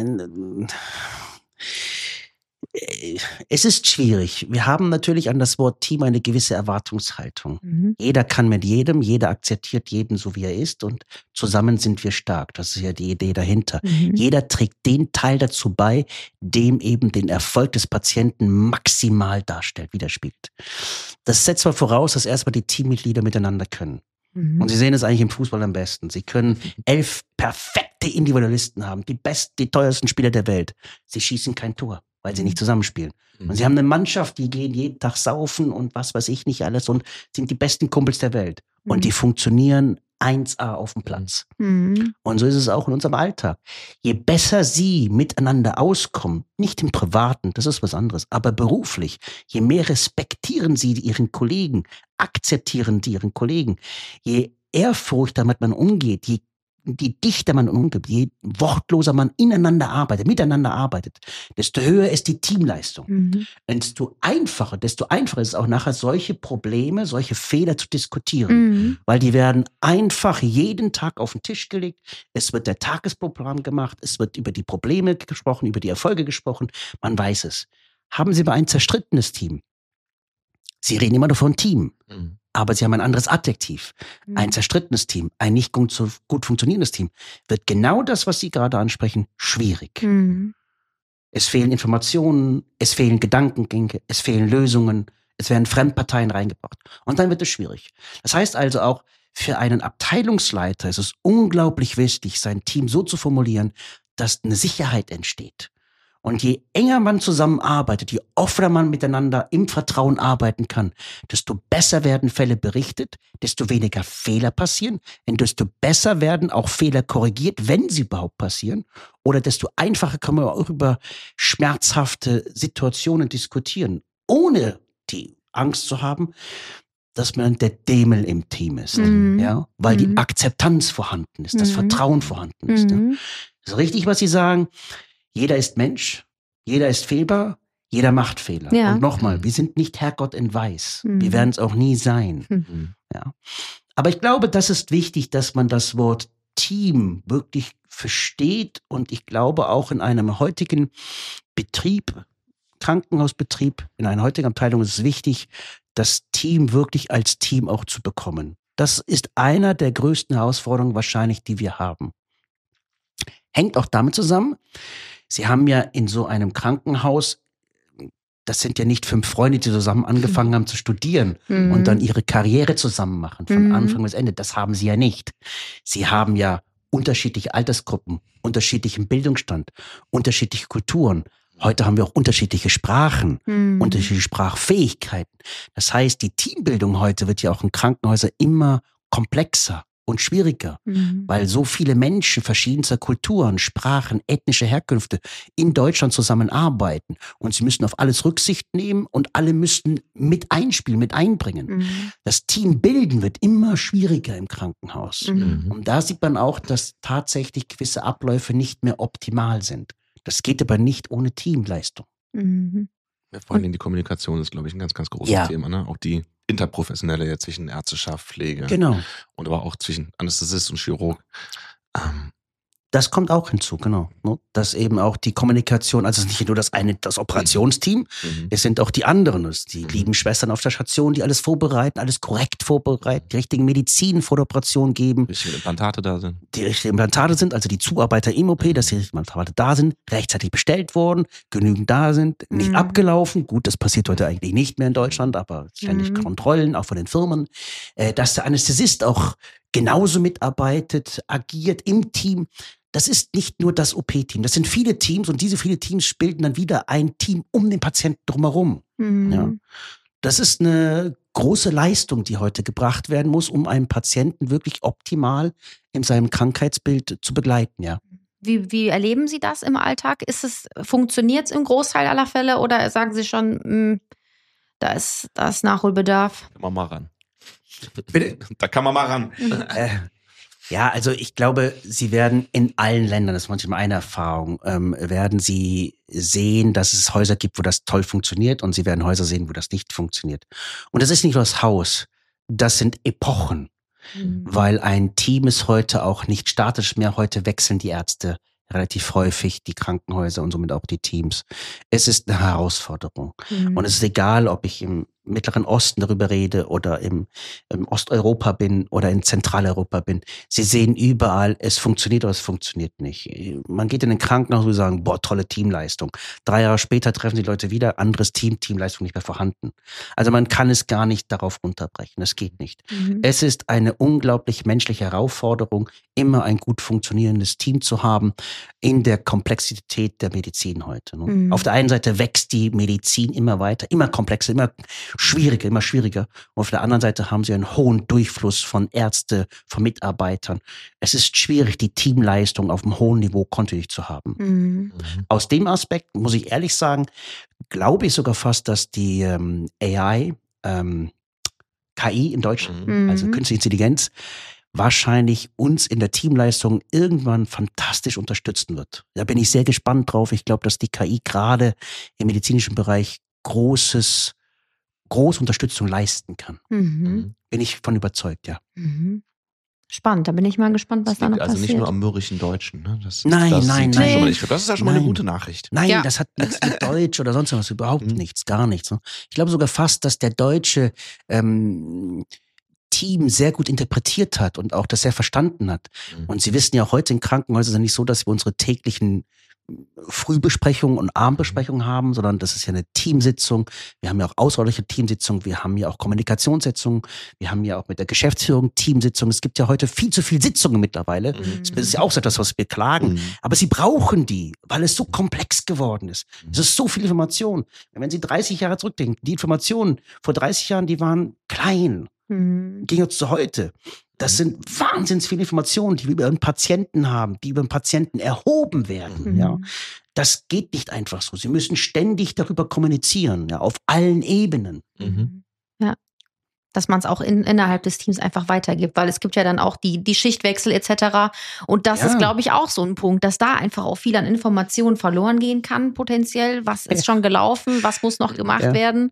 es ist schwierig. Wir haben natürlich an das Wort Team eine gewisse Erwartungshaltung. Jeder kann mit jedem, jeder akzeptiert jeden so, wie er ist und zusammen sind wir stark. Das ist ja die Idee dahinter. Jeder trägt den Teil dazu bei, dem eben den Erfolg des Patienten maximal darstellt, widerspiegelt. Das setzt mal voraus, dass erstmal die Teammitglieder miteinander können. Und Sie sehen es eigentlich im Fußball am besten. Sie können 11 perfekte Individualisten haben, die teuersten Spieler der Welt. Sie schießen kein Tor, weil sie nicht zusammenspielen. Und sie haben eine Mannschaft, die gehen jeden Tag saufen und was weiß ich nicht alles und sind die besten Kumpels der Welt. Und die funktionieren 1A auf dem Platz. Und so ist es auch in unserem Alltag. Je besser Sie miteinander auskommen, nicht im Privaten, das ist was anderes, aber beruflich, je mehr respektieren Sie Ihren Kollegen, akzeptieren Sie Ihren Kollegen, je ehrfurchter man umgeht, je dichter man umgibt, je wortloser man miteinander arbeitet, desto höher ist die Teamleistung. Desto einfacher ist es auch nachher, solche Probleme, solche Fehler zu diskutieren. Weil die werden einfach jeden Tag auf den Tisch gelegt. Es wird der Tagesprogramm gemacht. Es wird über die Probleme gesprochen, über die Erfolge gesprochen. Man weiß es. Haben Sie aber ein zerstrittenes Team? Sie reden immer nur von Team. Aber Sie haben ein anderes Adjektiv. Ein zerstrittenes Team, ein nicht gut funktionierendes Team, wird genau das, was Sie gerade ansprechen, schwierig. Es fehlen Informationen, es fehlen Gedankengänge, es fehlen Lösungen, es werden Fremdparteien reingebracht. Und dann wird es schwierig. Das heißt also auch, für einen Abteilungsleiter ist es unglaublich wichtig, sein Team so zu formulieren, dass eine Sicherheit entsteht. Und je enger man zusammenarbeitet, je offener man miteinander im Vertrauen arbeiten kann, desto besser werden Fälle berichtet, desto weniger Fehler passieren, und desto besser werden auch Fehler korrigiert, wenn sie überhaupt passieren, oder desto einfacher kann man auch über schmerzhafte Situationen diskutieren, ohne die Angst zu haben, dass man der Dämel im Team ist, ja, weil die Akzeptanz vorhanden ist, das Vertrauen vorhanden ist. Ja. Das ist richtig, was Sie sagen. Jeder ist Mensch, jeder ist fehlbar, jeder macht Fehler. Ja. Und nochmal, wir sind nicht Herrgott in Weiß. Wir werden es auch nie sein. Ja. Aber ich glaube, das ist wichtig, dass man das Wort Team wirklich versteht. Und ich glaube auch in einem heutigen Betrieb, Krankenhausbetrieb, in einer heutigen Abteilung ist es wichtig, das Team wirklich als Team auch zu bekommen. Das ist einer der größten Herausforderungen wahrscheinlich, die wir haben. Hängt auch damit zusammen, Sie haben ja in so einem Krankenhaus, das sind ja nicht 5 Freunde, die zusammen angefangen haben zu studieren und dann ihre Karriere zusammen machen, von Anfang bis Ende. Das haben Sie ja nicht. Sie haben ja unterschiedliche Altersgruppen, unterschiedlichen Bildungsstand, unterschiedliche Kulturen. Heute haben wir auch unterschiedliche Sprachen, unterschiedliche Sprachfähigkeiten. Das heißt, die Teambildung heute wird ja auch in Krankenhäusern immer komplexer und schwieriger, weil so viele Menschen verschiedenster Kulturen, Sprachen, ethnische Herkünfte in Deutschland zusammenarbeiten und sie müssen auf alles Rücksicht nehmen und alle müssen mit einspielen, mit einbringen. Das Team bilden wird immer schwieriger im Krankenhaus. Und da sieht man auch, dass tatsächlich gewisse Abläufe nicht mehr optimal sind. Das geht aber nicht ohne Teamleistung. Ja, vor allem die Kommunikation ist, glaube ich, ein ganz, ganz großes Thema. Ne? Auch die interprofessionelle jetzt zwischen Ärzteschaft, Pflege. Genau. Und aber auch zwischen Anästhesist und Chirurg. Das kommt auch hinzu, genau. Dass eben auch die Kommunikation, also es ist nicht nur das Operationsteam, es sind auch die anderen, die lieben Schwestern auf der Station, die alles vorbereiten, alles korrekt vorbereiten, die richtigen Medizin vor der Operation geben. Die richtigen Implantate da sind. Die richtigen Implantate sind, also die Zuarbeiter im OP, dass die richtigen Implantate da sind, rechtzeitig bestellt worden, genügend da sind, nicht abgelaufen. Gut, das passiert heute eigentlich nicht mehr in Deutschland, aber ständig Kontrollen, auch von den Firmen. Dass der Anästhesist auch genauso mitarbeitet, agiert im Team. Das ist nicht nur das OP-Team, das sind viele Teams und diese viele Teams bilden dann wieder ein Team um den Patienten drumherum. Ja. Das ist eine große Leistung, die heute gebracht werden muss, um einen Patienten wirklich optimal in seinem Krankheitsbild zu begleiten. Ja. Wie erleben Sie das im Alltag? Funktioniert es im Großteil aller Fälle oder sagen Sie schon, da ist Nachholbedarf? Da kann man mal ran. Bitte? Da kann man mal ran. Ja, also ich glaube, Sie werden in allen Ländern, das ist manchmal eine Erfahrung, werden Sie sehen, dass es Häuser gibt, wo das toll funktioniert und Sie werden Häuser sehen, wo das nicht funktioniert. Und das ist nicht nur das Haus, das sind Epochen, weil ein Team ist heute auch nicht statisch mehr, heute wechseln die Ärzte relativ häufig, die Krankenhäuser und somit auch die Teams. Es ist eine Herausforderung. Und es ist egal, ob ich im Mittleren Osten darüber rede oder im Osteuropa bin oder in Zentraleuropa bin. Sie sehen überall, es funktioniert oder es funktioniert nicht. Man geht in ein Krankenhaus und sagen, boah, tolle Teamleistung. 3 Jahre später treffen die Leute wieder, anderes Teamleistung nicht mehr vorhanden. Also man kann es gar nicht darauf runterbrechen. Es geht nicht. Es ist eine unglaublich menschliche Herausforderung, immer ein gut funktionierendes Team zu haben in der Komplexität der Medizin heute. Auf der einen Seite wächst die Medizin immer weiter, immer komplexer, immer schwieriger. Und auf der anderen Seite haben sie einen hohen Durchfluss von Ärzten, von Mitarbeitern. Es ist schwierig, die Teamleistung auf einem hohen Niveau kontinuierlich zu haben. Aus dem Aspekt, muss ich ehrlich sagen, glaube ich sogar fast, dass die AI, KI in Deutschland, also Künstliche Intelligenz, wahrscheinlich uns in der Teamleistung irgendwann fantastisch unterstützen wird. Da bin ich sehr gespannt drauf. Ich glaube, dass die KI gerade im medizinischen Bereich große Unterstützung leisten kann. Bin ich von überzeugt, ja. Spannend, da bin ich mal gespannt, was da noch passiert. Also nicht nur am mürrischen Deutschen. Ne? Nein. Ich glaube, das ist ja schon mal eine gute Nachricht. Nein, das hat nichts mit Deutsch oder sonst was, überhaupt nichts, gar nichts. Ich glaube sogar fast, dass der deutsche Team sehr gut interpretiert hat und auch das sehr verstanden hat. Und Sie wissen ja, heute in Krankenhäusern ist es nicht so, dass wir unsere täglichen Frühbesprechungen und Abendbesprechungen haben, sondern das ist ja eine Teamsitzung. Wir haben ja auch außerordentliche Teamsitzungen, wir haben ja auch Kommunikationssitzungen, wir haben ja auch mit der Geschäftsführung Teamsitzungen. Es gibt ja heute viel zu viele Sitzungen mittlerweile. Das ist ja auch so etwas, was wir klagen. Aber Sie brauchen die, weil es so komplex geworden ist. Es ist so viel Information. Wenn Sie 30 Jahre zurückdenken, die Informationen vor 30 Jahren, die waren klein. Ging jetzt zu heute. Das sind wahnsinnig viele Informationen, die wir über einen Patienten haben, die über einen Patienten erhoben werden. Ja. Das geht nicht einfach so. Sie müssen ständig darüber kommunizieren, ja, auf allen Ebenen. Ja. Dass man es auch innerhalb des Teams einfach weitergibt, weil es gibt ja dann auch die Schichtwechsel etc. Und das ist, glaube ich, auch so ein Punkt, dass da einfach auch viel an Informationen verloren gehen kann, potenziell. Was ist schon gelaufen, was muss noch gemacht werden?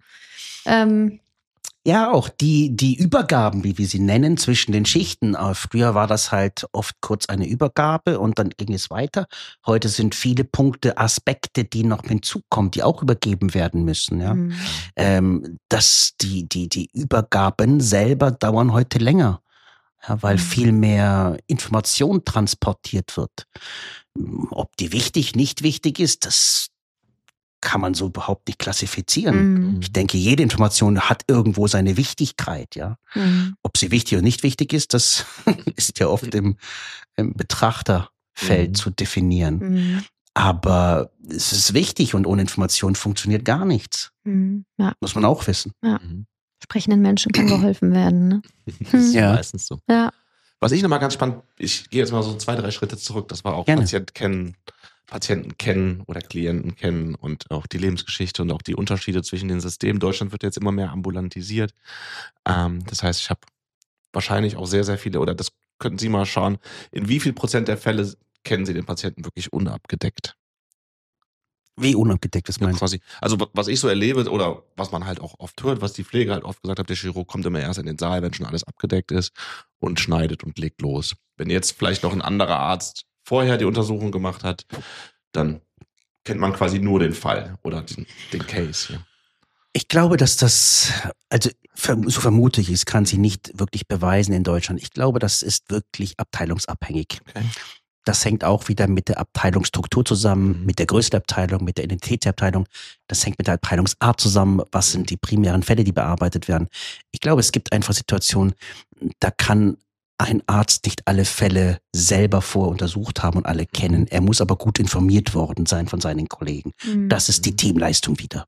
Ja, auch die Übergaben, wie wir sie nennen, zwischen den Schichten. Früher war das halt oft kurz eine Übergabe und dann ging es weiter. Heute sind viele Punkte, Aspekte, die noch hinzukommen, die auch übergeben werden müssen. Ja, dass die Übergaben selber dauern heute länger, ja, weil viel mehr Information transportiert wird. Ob die wichtig, nicht wichtig ist, das kann man so überhaupt nicht klassifizieren. Ich denke, jede Information hat irgendwo seine Wichtigkeit, ja. Ob sie wichtig oder nicht wichtig ist, das ist ja oft im Betrachterfeld zu definieren. Aber es ist wichtig und ohne Information funktioniert gar nichts. Ja. Muss man auch wissen. Ja. Sprechenden Menschen kann geholfen werden, ne? Das ist meistens so. Ja. Was ich nochmal ganz spannend, ich gehe jetzt mal so 2, 3 Schritte zurück, das war auch Patienten kennen oder Klienten kennen und auch die Lebensgeschichte und auch die Unterschiede zwischen den Systemen. Deutschland wird jetzt immer mehr ambulantisiert. Das heißt, ich habe wahrscheinlich auch sehr, sehr viele, oder das könnten Sie mal schauen, in wie viel % der Fälle kennen Sie den Patienten wirklich unabgedeckt? Wie unabgedeckt, was meinst du? Also was ich so erlebe oder was man halt auch oft hört, was die Pflege halt oft gesagt hat, der Chirurg kommt immer erst in den Saal, wenn schon alles abgedeckt ist und schneidet und legt los. Wenn jetzt vielleicht noch ein anderer Arzt vorher die Untersuchung gemacht hat, dann kennt man quasi nur den Fall oder den Case hier. Ich glaube, dass das, also so vermute ich, es kann sie nicht wirklich beweisen in Deutschland. Ich glaube, das ist wirklich abteilungsabhängig. Okay. Das hängt auch wieder mit der Abteilungsstruktur zusammen, mit der Größe der Abteilung, mit der Identität der Abteilung. Das hängt mit der Abteilungsart zusammen. Was sind die primären Fälle, die bearbeitet werden? Ich glaube, es gibt einfach Situationen, da kann ein Arzt nicht alle Fälle selber voruntersucht haben und alle kennen. Er muss aber gut informiert worden sein von seinen Kollegen. Das ist die Teamleistung wieder.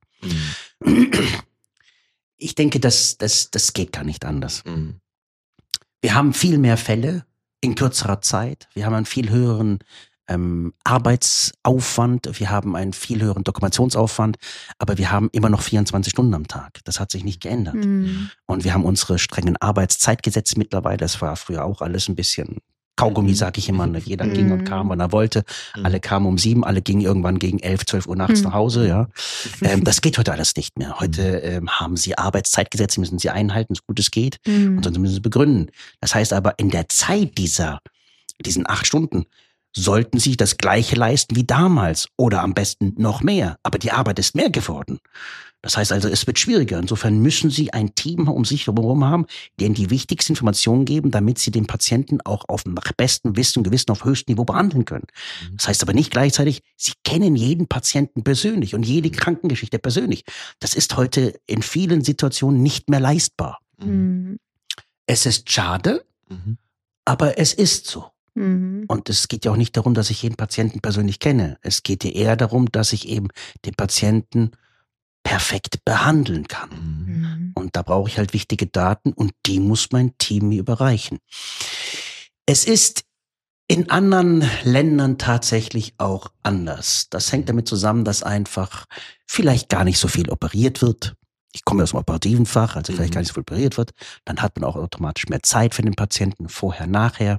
Ich denke, das geht gar nicht anders. Wir haben viel mehr Fälle in kürzerer Zeit. Wir haben einen viel höheren Arbeitsaufwand. Wir haben einen viel höheren Dokumentationsaufwand. Aber wir haben immer noch 24 Stunden am Tag. Das hat sich nicht geändert. Und wir haben unsere strengen Arbeitszeitgesetze mittlerweile. Das war früher auch alles ein bisschen Kaugummi, sag ich immer. Jeder ging und kam, wann er wollte. Alle kamen um 7, alle gingen irgendwann gegen 11, 12 Uhr nachts nach Hause. Ja, das geht heute alles nicht mehr. Heute haben sie Arbeitszeitgesetze, müssen sie einhalten, so gut es geht. Und sonst müssen sie begründen. Das heißt aber, in der Zeit diesen 8 Stunden sollten sie das Gleiche leisten wie damals oder am besten noch mehr. Aber die Arbeit ist mehr geworden. Das heißt also, es wird schwieriger. Insofern müssen Sie ein Team um sich herum haben, denen die wichtigsten Informationen geben, damit Sie den Patienten auch auf dem besten Wissen und Gewissen auf höchstem Niveau behandeln können. Das heißt aber nicht gleichzeitig, Sie kennen jeden Patienten persönlich und jede Krankengeschichte persönlich. Das ist heute in vielen Situationen nicht mehr leistbar. Es ist schade, aber es ist so. Und es geht ja auch nicht darum, dass ich jeden Patienten persönlich kenne. Es geht ja eher darum, dass ich eben den Patienten perfekt behandeln kann. Und da brauche ich halt wichtige Daten und die muss mein Team mir überreichen. Es ist in anderen Ländern tatsächlich auch anders. Das hängt damit zusammen, dass einfach vielleicht gar nicht so viel operiert wird. Ich komme aus dem operativen Fach, also vielleicht gar nicht so viel operiert wird. Dann hat man auch automatisch mehr Zeit für den Patienten, vorher, nachher.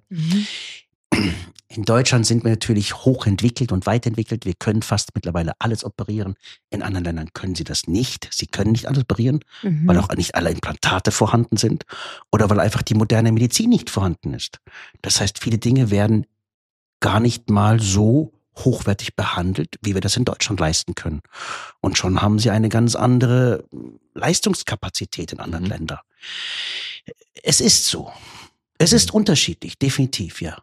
In Deutschland sind wir natürlich hochentwickelt und weiterentwickelt. Wir können fast mittlerweile alles operieren. In anderen Ländern können sie das nicht. Sie können nicht alles operieren, weil auch nicht alle Implantate vorhanden sind oder weil einfach die moderne Medizin nicht vorhanden ist. Das heißt, viele Dinge werden gar nicht mal so hochwertig behandelt, wie wir das in Deutschland leisten können. Und schon haben sie eine ganz andere Leistungskapazität in anderen Ländern. Es ist so. Es ist unterschiedlich, definitiv, ja.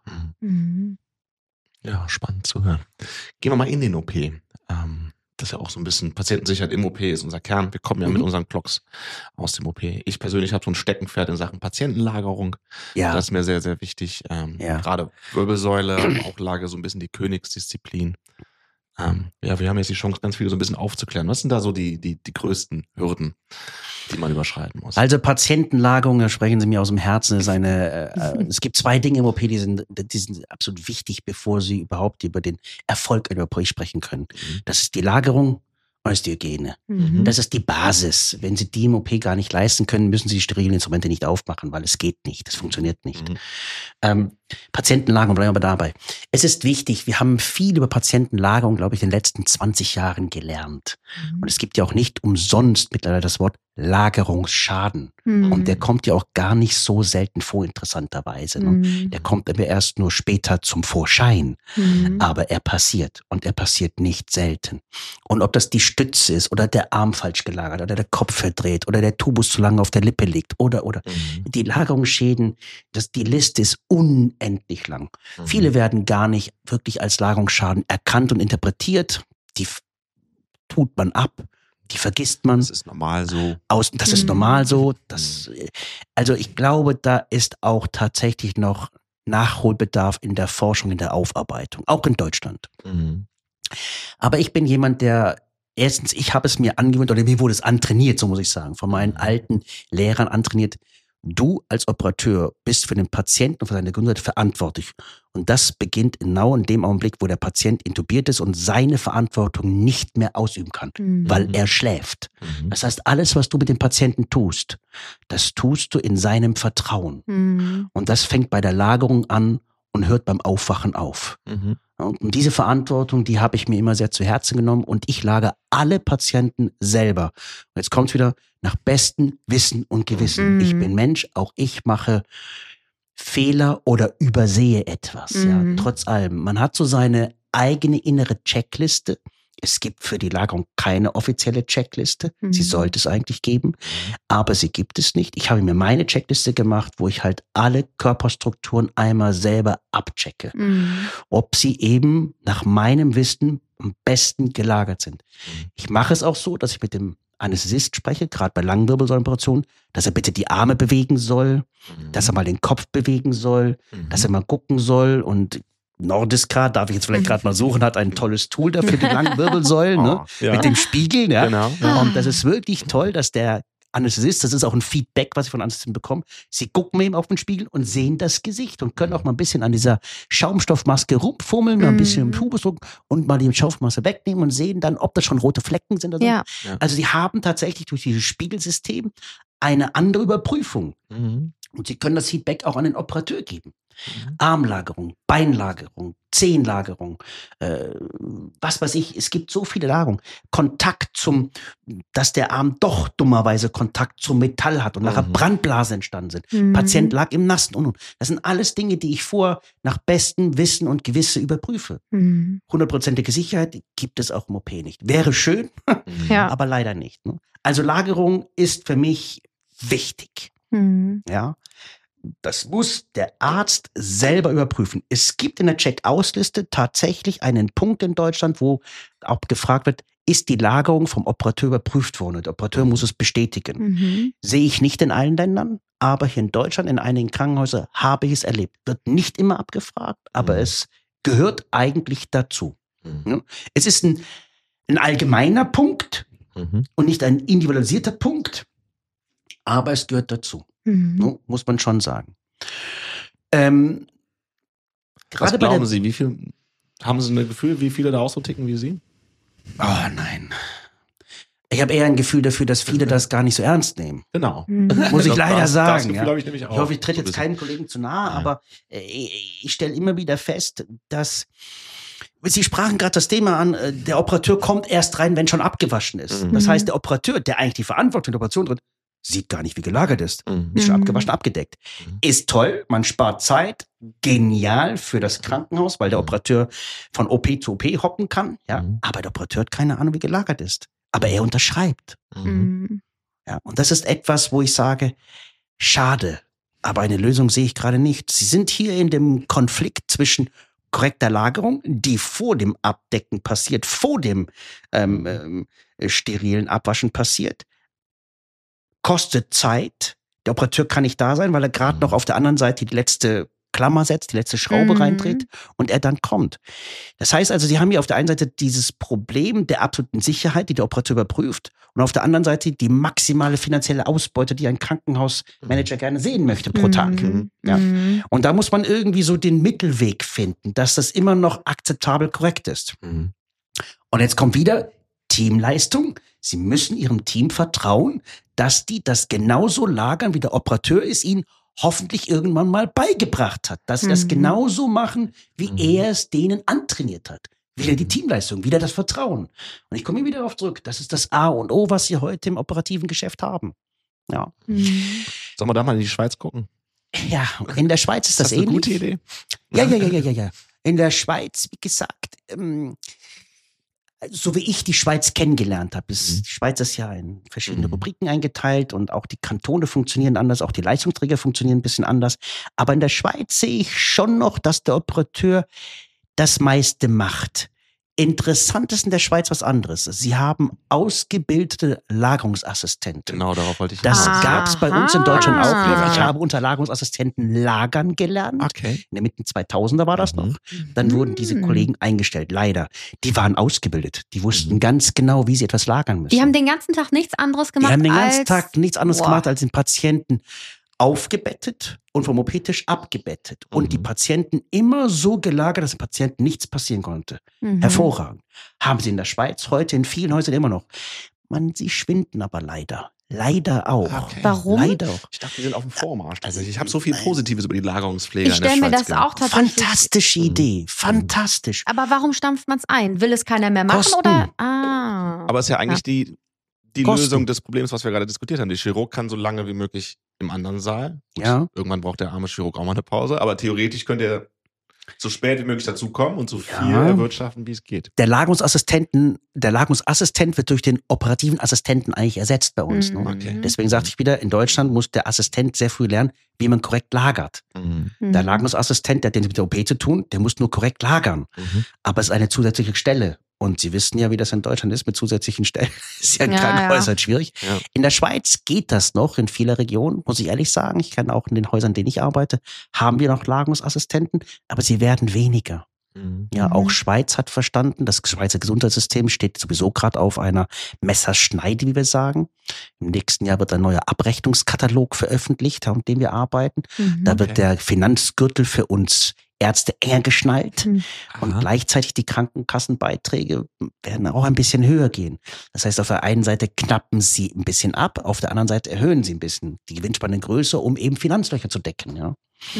Ja, spannend zu hören. Gehen wir mal in den OP. Das ist ja auch so ein bisschen Patientensicherheit im OP ist unser Kern. Wir kommen ja mit unseren Clocks aus dem OP. Ich persönlich habe so ein Steckenpferd in Sachen Patientenlagerung. Ja. Das ist mir sehr, sehr wichtig. Gerade Wirbelsäule, auch Lage so ein bisschen die Königsdisziplin. Wir haben jetzt die Chance, ganz viele so ein bisschen aufzuklären. Was sind da so die größten Hürden, die man überschreiten muss? Also Patientenlagerung, da sprechen Sie mir aus dem Herzen. Es gibt 2 Dinge im OP, die sind absolut wichtig, bevor Sie überhaupt über den Erfolg einer OP sprechen können. Das ist die Lagerung und das ist die Hygiene. Das ist die Basis. Wenn Sie die im OP gar nicht leisten können, müssen Sie die sterilen Instrumente nicht aufmachen, weil es geht nicht, das funktioniert nicht. Patientenlagerung, bleiben wir aber dabei. Es ist wichtig, wir haben viel über Patientenlagerung, glaube ich, in den letzten 20 Jahren gelernt. Und es gibt ja auch nicht umsonst mittlerweile das Wort Lagerungsschaden. Und der kommt ja auch gar nicht so selten vor, interessanterweise. Ne? Der kommt aber erst nur später zum Vorschein. Aber er passiert und er passiert nicht selten. Und ob das die Stütze ist oder der Arm falsch gelagert oder der Kopf verdreht oder der Tubus zu lange auf der Lippe liegt oder die Lagerungsschäden, die Liste ist unendlich lang. Viele werden gar nicht wirklich als Lagerungsschaden erkannt und interpretiert. Die tut man ab. Die vergisst man. Das ist normal so. Das ist normal so. Also ich glaube, da ist auch tatsächlich noch Nachholbedarf in der Forschung, in der Aufarbeitung. Auch in Deutschland. Aber ich bin jemand, der erstens, ich habe es mir angewöhnt, oder mir wurde es antrainiert, so muss ich sagen, von meinen alten Lehrern antrainiert. Du als Operateur bist für den Patienten und für seine Gesundheit verantwortlich. Und das beginnt genau in dem Augenblick, wo der Patient intubiert ist und seine Verantwortung nicht mehr ausüben kann, weil er schläft. Das heißt, alles, was du mit dem Patienten tust, das tust du in seinem Vertrauen. Und das fängt bei der Lagerung an und hört beim Aufwachen auf. Und diese Verantwortung, die habe ich mir immer sehr zu Herzen genommen und ich lagere alle Patienten selber. Und jetzt kommt es wieder nach bestem Wissen und Gewissen. Ich bin Mensch, auch ich mache Fehler oder übersehe etwas. Ja, trotz allem. Man hat so seine eigene innere Checkliste. Es gibt für die Lagerung keine offizielle Checkliste. Sie sollte es eigentlich geben, aber sie gibt es nicht. Ich habe mir meine Checkliste gemacht, wo ich halt alle Körperstrukturen einmal selber abchecke, ob sie eben nach meinem Wissen am besten gelagert sind. Ich mache es auch so, dass ich mit dem Anästhesist spreche, gerade bei Langwirbelsäulenoperationen, dass er bitte die Arme bewegen soll, dass er mal den Kopf bewegen soll, dass er mal gucken soll. Und Nordiska, darf ich jetzt vielleicht gerade mal suchen, hat ein tolles Tool dafür, die langen Wirbelsäulen, ne? Mit dem Spiegel. Ja? Genau. Und das ist wirklich toll, dass der Anästhesist, das ist auch ein Feedback, was ich von Anästhesisten bekomme, sie gucken eben auf den Spiegel und sehen das Gesicht und können auch mal ein bisschen an dieser Schaumstoffmaske rumfummeln, mal ein bisschen im Tubus drücken und mal die Schaumstoffmaske wegnehmen und sehen dann, ob das schon rote Flecken sind oder so. Ja. Also sie haben tatsächlich durch dieses Spiegelsystem eine andere Überprüfung. Und sie können das Feedback auch an den Operateur geben. Armlagerung, Beinlagerung, Zehenlagerung, was weiß ich, es gibt so viele Lagerungen. Kontakt dass der Arm doch dummerweise Kontakt zum Metall hat und nachher Brandblasen entstanden sind. Patient lag im Nassen und. Das sind alles Dinge, die ich nach bestem Wissen und Gewisse überprüfe. 100%ige Sicherheit gibt es auch im OP nicht. Wäre schön, aber leider nicht. Ne? Also Lagerung ist für mich wichtig. Ja. Das muss der Arzt selber überprüfen. Es gibt in der Check-Aus-Liste tatsächlich einen Punkt in Deutschland, wo auch gefragt wird, ist die Lagerung vom Operateur überprüft worden? Der Operateur muss es bestätigen. Sehe ich nicht in allen Ländern, aber hier in Deutschland, in einigen Krankenhäusern, habe ich es erlebt. Wird nicht immer abgefragt, aber es gehört eigentlich dazu. Es ist ein allgemeiner Punkt und nicht ein individualisierter Punkt, aber es gehört dazu. Muss man schon sagen. Was glauben Sie, haben Sie ein Gefühl, wie viele da auch so ticken wie Sie? Oh nein. Ich habe eher ein Gefühl dafür, dass viele das gar nicht so ernst nehmen. Genau. Muss ich leider sagen. Das Gefühl, ich nämlich auch. Ich hoffe, ich trete jetzt keinen Kollegen zu nahe, aber ich stelle immer wieder fest, dass Sie sprachen gerade das Thema an, der Operateur kommt erst rein, wenn schon abgewaschen ist. Das heißt, der Operateur, der eigentlich die Verantwortung der Operation trägt, sieht gar nicht, wie gelagert ist. Ist schon abgewaschen, abgedeckt. Ist toll, man spart Zeit, genial für das Krankenhaus, weil der Operateur von OP zu OP hoppen kann. Ja, aber der Operateur hat keine Ahnung, wie gelagert ist. Aber er unterschreibt. Ja, und das ist etwas, wo ich sage, schade, aber eine Lösung sehe ich gerade nicht. Sie sind hier in dem Konflikt zwischen korrekter Lagerung, die vor dem Abdecken passiert, vor dem sterilen Abwaschen passiert, kostet Zeit. Der Operateur kann nicht da sein, weil er gerade noch auf der anderen Seite die letzte Klammer setzt, die letzte Schraube reindreht und er dann kommt. Das heißt also, Sie haben hier auf der einen Seite dieses Problem der absoluten Sicherheit, die der Operateur überprüft, und auf der anderen Seite die maximale finanzielle Ausbeute, die ein Krankenhausmanager gerne sehen möchte pro Tag. Ja. Und da muss man irgendwie so den Mittelweg finden, dass das immer noch akzeptabel korrekt ist. Und jetzt kommt wieder Teamleistung. Sie müssen Ihrem Team vertrauen, dass die das genauso lagern, wie der Operateur es ihnen hoffentlich irgendwann mal beigebracht hat. Dass sie das genauso machen, wie er es denen antrainiert hat. Wieder die Teamleistung, wieder das Vertrauen. Und ich komme hier wieder darauf zurück. Das ist das A und O, was Sie heute im operativen Geschäft haben. Ja. Sollen wir da mal in die Schweiz gucken? Ja, in der Schweiz ist das ähnlich. Eine gute Idee? Ja. In der Schweiz, wie gesagt, so wie ich die Schweiz kennengelernt habe. Die Schweiz ist ja in verschiedene Rubriken eingeteilt und auch die Kantone funktionieren anders, auch die Leistungsträger funktionieren ein bisschen anders. Aber in der Schweiz sehe ich schon noch, dass der Operateur das meiste macht. Interessant ist in der Schweiz was anderes. Sie haben ausgebildete Lagerungsassistenten. Genau, darauf wollte ich. Das gab es bei uns in Deutschland auch. Ich habe unter Lagerungsassistenten lagern gelernt. Okay. In der Mitte 2000er war das noch. Dann wurden diese Kollegen eingestellt, leider. Die waren ausgebildet. Die wussten ganz genau, wie sie etwas lagern müssen. Die haben den ganzen Tag nichts anderes gemacht. Die haben den ganzen Tag nichts anderes gemacht, als den Patienten aufgebettet und vom OP-Tisch abgebettet. Und die Patienten immer so gelagert, dass dem Patienten nichts passieren konnte. Hervorragend. Haben sie in der Schweiz heute in vielen Häusern immer noch. Sie schwinden aber leider. Leider auch. Okay. Warum? Leider auch. Ich dachte, die sind auf dem Vormarsch. Also ich habe so viel Positives über die Lagerungspflege Ich stelle mir das auch tatsächlich. Fantastische Idee. Fantastisch. Aber warum stampft man es ein? Will es keiner mehr machen? Kosten. Oder? Aber es ist ja eigentlich die Kosten. Lösung des Problems, was wir gerade diskutiert haben. Der Chirurg kann so lange wie möglich im anderen Saal. Gut, Ja. Irgendwann braucht der arme Chirurg auch mal eine Pause, aber theoretisch könnte er so spät wie möglich dazukommen und so viel erwirtschaften, wie es geht. Der Lagerungsassistent wird durch den operativen Assistenten eigentlich ersetzt bei uns. Ne? Okay. Deswegen sagte ich wieder, in Deutschland muss der Assistent sehr früh lernen, wie man korrekt lagert. Der Lagerungsassistent, der hat mit der OP zu tun, der muss nur korrekt lagern. Aber es ist eine zusätzliche Stelle. Und Sie wissen ja, wie das in Deutschland ist mit zusätzlichen Stellen. Ist ja in Krankenhäusern schwierig. Ja. In der Schweiz geht das noch in vieler Regionen, muss ich ehrlich sagen. Ich kann auch in den Häusern, in denen ich arbeite, haben wir noch Lagerungsassistenten, aber sie werden weniger. Ja, auch Schweiz hat verstanden, das Schweizer Gesundheitssystem steht sowieso gerade auf einer Messerschneide, wie wir sagen. Im nächsten Jahr wird ein neuer Abrechnungskatalog veröffentlicht, an dem wir arbeiten. Da wird der Finanzgürtel für uns Ärzte enger geschnallt und gleichzeitig die Krankenkassenbeiträge werden auch ein bisschen höher gehen. Das heißt, auf der einen Seite knappen sie ein bisschen ab, auf der anderen Seite erhöhen sie ein bisschen die Gewinnspanne größer, um eben Finanzlöcher zu decken. Ja.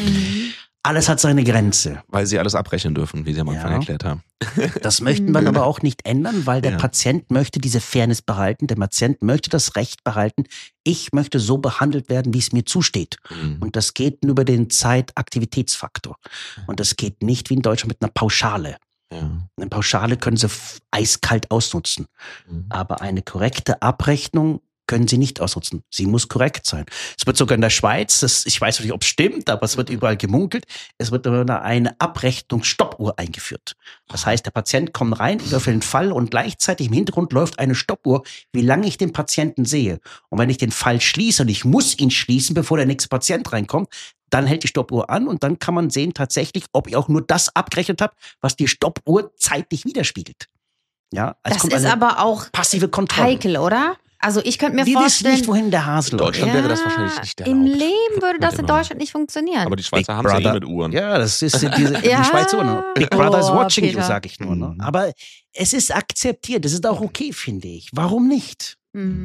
Alles hat seine Grenze. Weil sie alles abrechnen dürfen, wie Sie am Anfang erklärt haben. Das möchten wir aber auch nicht ändern, weil der Patient möchte diese Fairness behalten. Der Patient möchte das Recht behalten. Ich möchte so behandelt werden, wie es mir zusteht. Und das geht nur über den Zeitaktivitätsfaktor. Und das geht nicht wie in Deutschland mit einer Pauschale. Eine Pauschale können Sie eiskalt ausnutzen. Aber eine korrekte Abrechnung können Sie nicht ausnutzen. Sie muss korrekt sein. Es wird sogar in der Schweiz, ich weiß nicht, ob es stimmt, aber es wird überall gemunkelt, es wird eine Abrechnungsstoppuhr eingeführt. Das heißt, der Patient kommt rein für den Fall und gleichzeitig im Hintergrund läuft eine Stoppuhr, wie lange ich den Patienten sehe. Und wenn ich den Fall schließe und ich muss ihn schließen, bevor der nächste Patient reinkommt, dann hält die Stoppuhr an und dann kann man sehen tatsächlich, ob ich auch nur das abgerechnet habe, was die Stoppuhr zeitlich widerspiegelt. Ja, das ist aber auch passive Kontrolle. Heikel, oder? Also ich könnte mir Wir vorstellen, wissen nicht, wohin der Hase läuft. In Deutschland wäre das wahrscheinlich nicht erlaubt. Im Leben würde das in Deutschland nicht funktionieren. Aber die Schweizer haben es ja mit Uhren. Ja, das ist die Schweizer Uhren. Big Brother is watching you, sag ich nur. Ne? Aber es ist akzeptiert, es ist auch okay, finde ich. Warum nicht?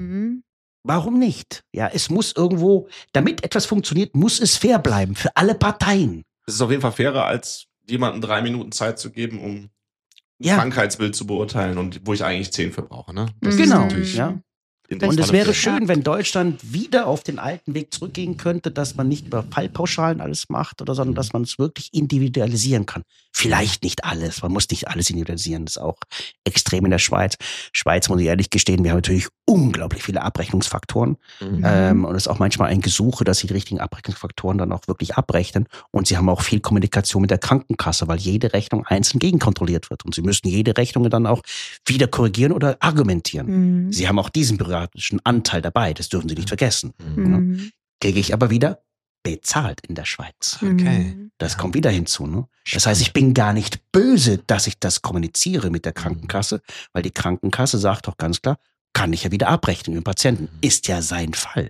Warum nicht? Ja, es muss irgendwo, damit etwas funktioniert, muss es fair bleiben für alle Parteien. Es ist auf jeden Fall fairer, als jemandem 3 Minuten Zeit zu geben, um ein Krankheitsbild zu beurteilen und wo ich eigentlich 10 für brauche. Ne? Das ist natürlich, ja. Und es wäre schön, wenn Deutschland wieder auf den alten Weg zurückgehen könnte, dass man nicht über Fallpauschalen alles macht, sondern dass man es wirklich individualisieren kann. Vielleicht nicht alles, man muss nicht alles individualisieren, das ist auch extrem in der Schweiz. Schweiz, muss ich ehrlich gestehen, wir haben natürlich unglaublich viele Abrechnungsfaktoren und es ist auch manchmal ein Gesuche, dass sie die richtigen Abrechnungsfaktoren dann auch wirklich abrechnen und sie haben auch viel Kommunikation mit der Krankenkasse, weil jede Rechnung einzeln gegenkontrolliert wird und sie müssen jede Rechnung dann auch wieder korrigieren oder argumentieren. Sie haben auch diesen bürokratischen Anteil dabei, das dürfen sie nicht vergessen. Kriege ich aber wieder bezahlt in der Schweiz. Okay. Das kommt wieder hinzu. Ne? Das heißt, ich bin gar nicht böse, dass ich das kommuniziere mit der Krankenkasse, weil die Krankenkasse sagt doch ganz klar, kann ich ja wieder abrechnen mit dem Patienten. Ist ja sein Fall.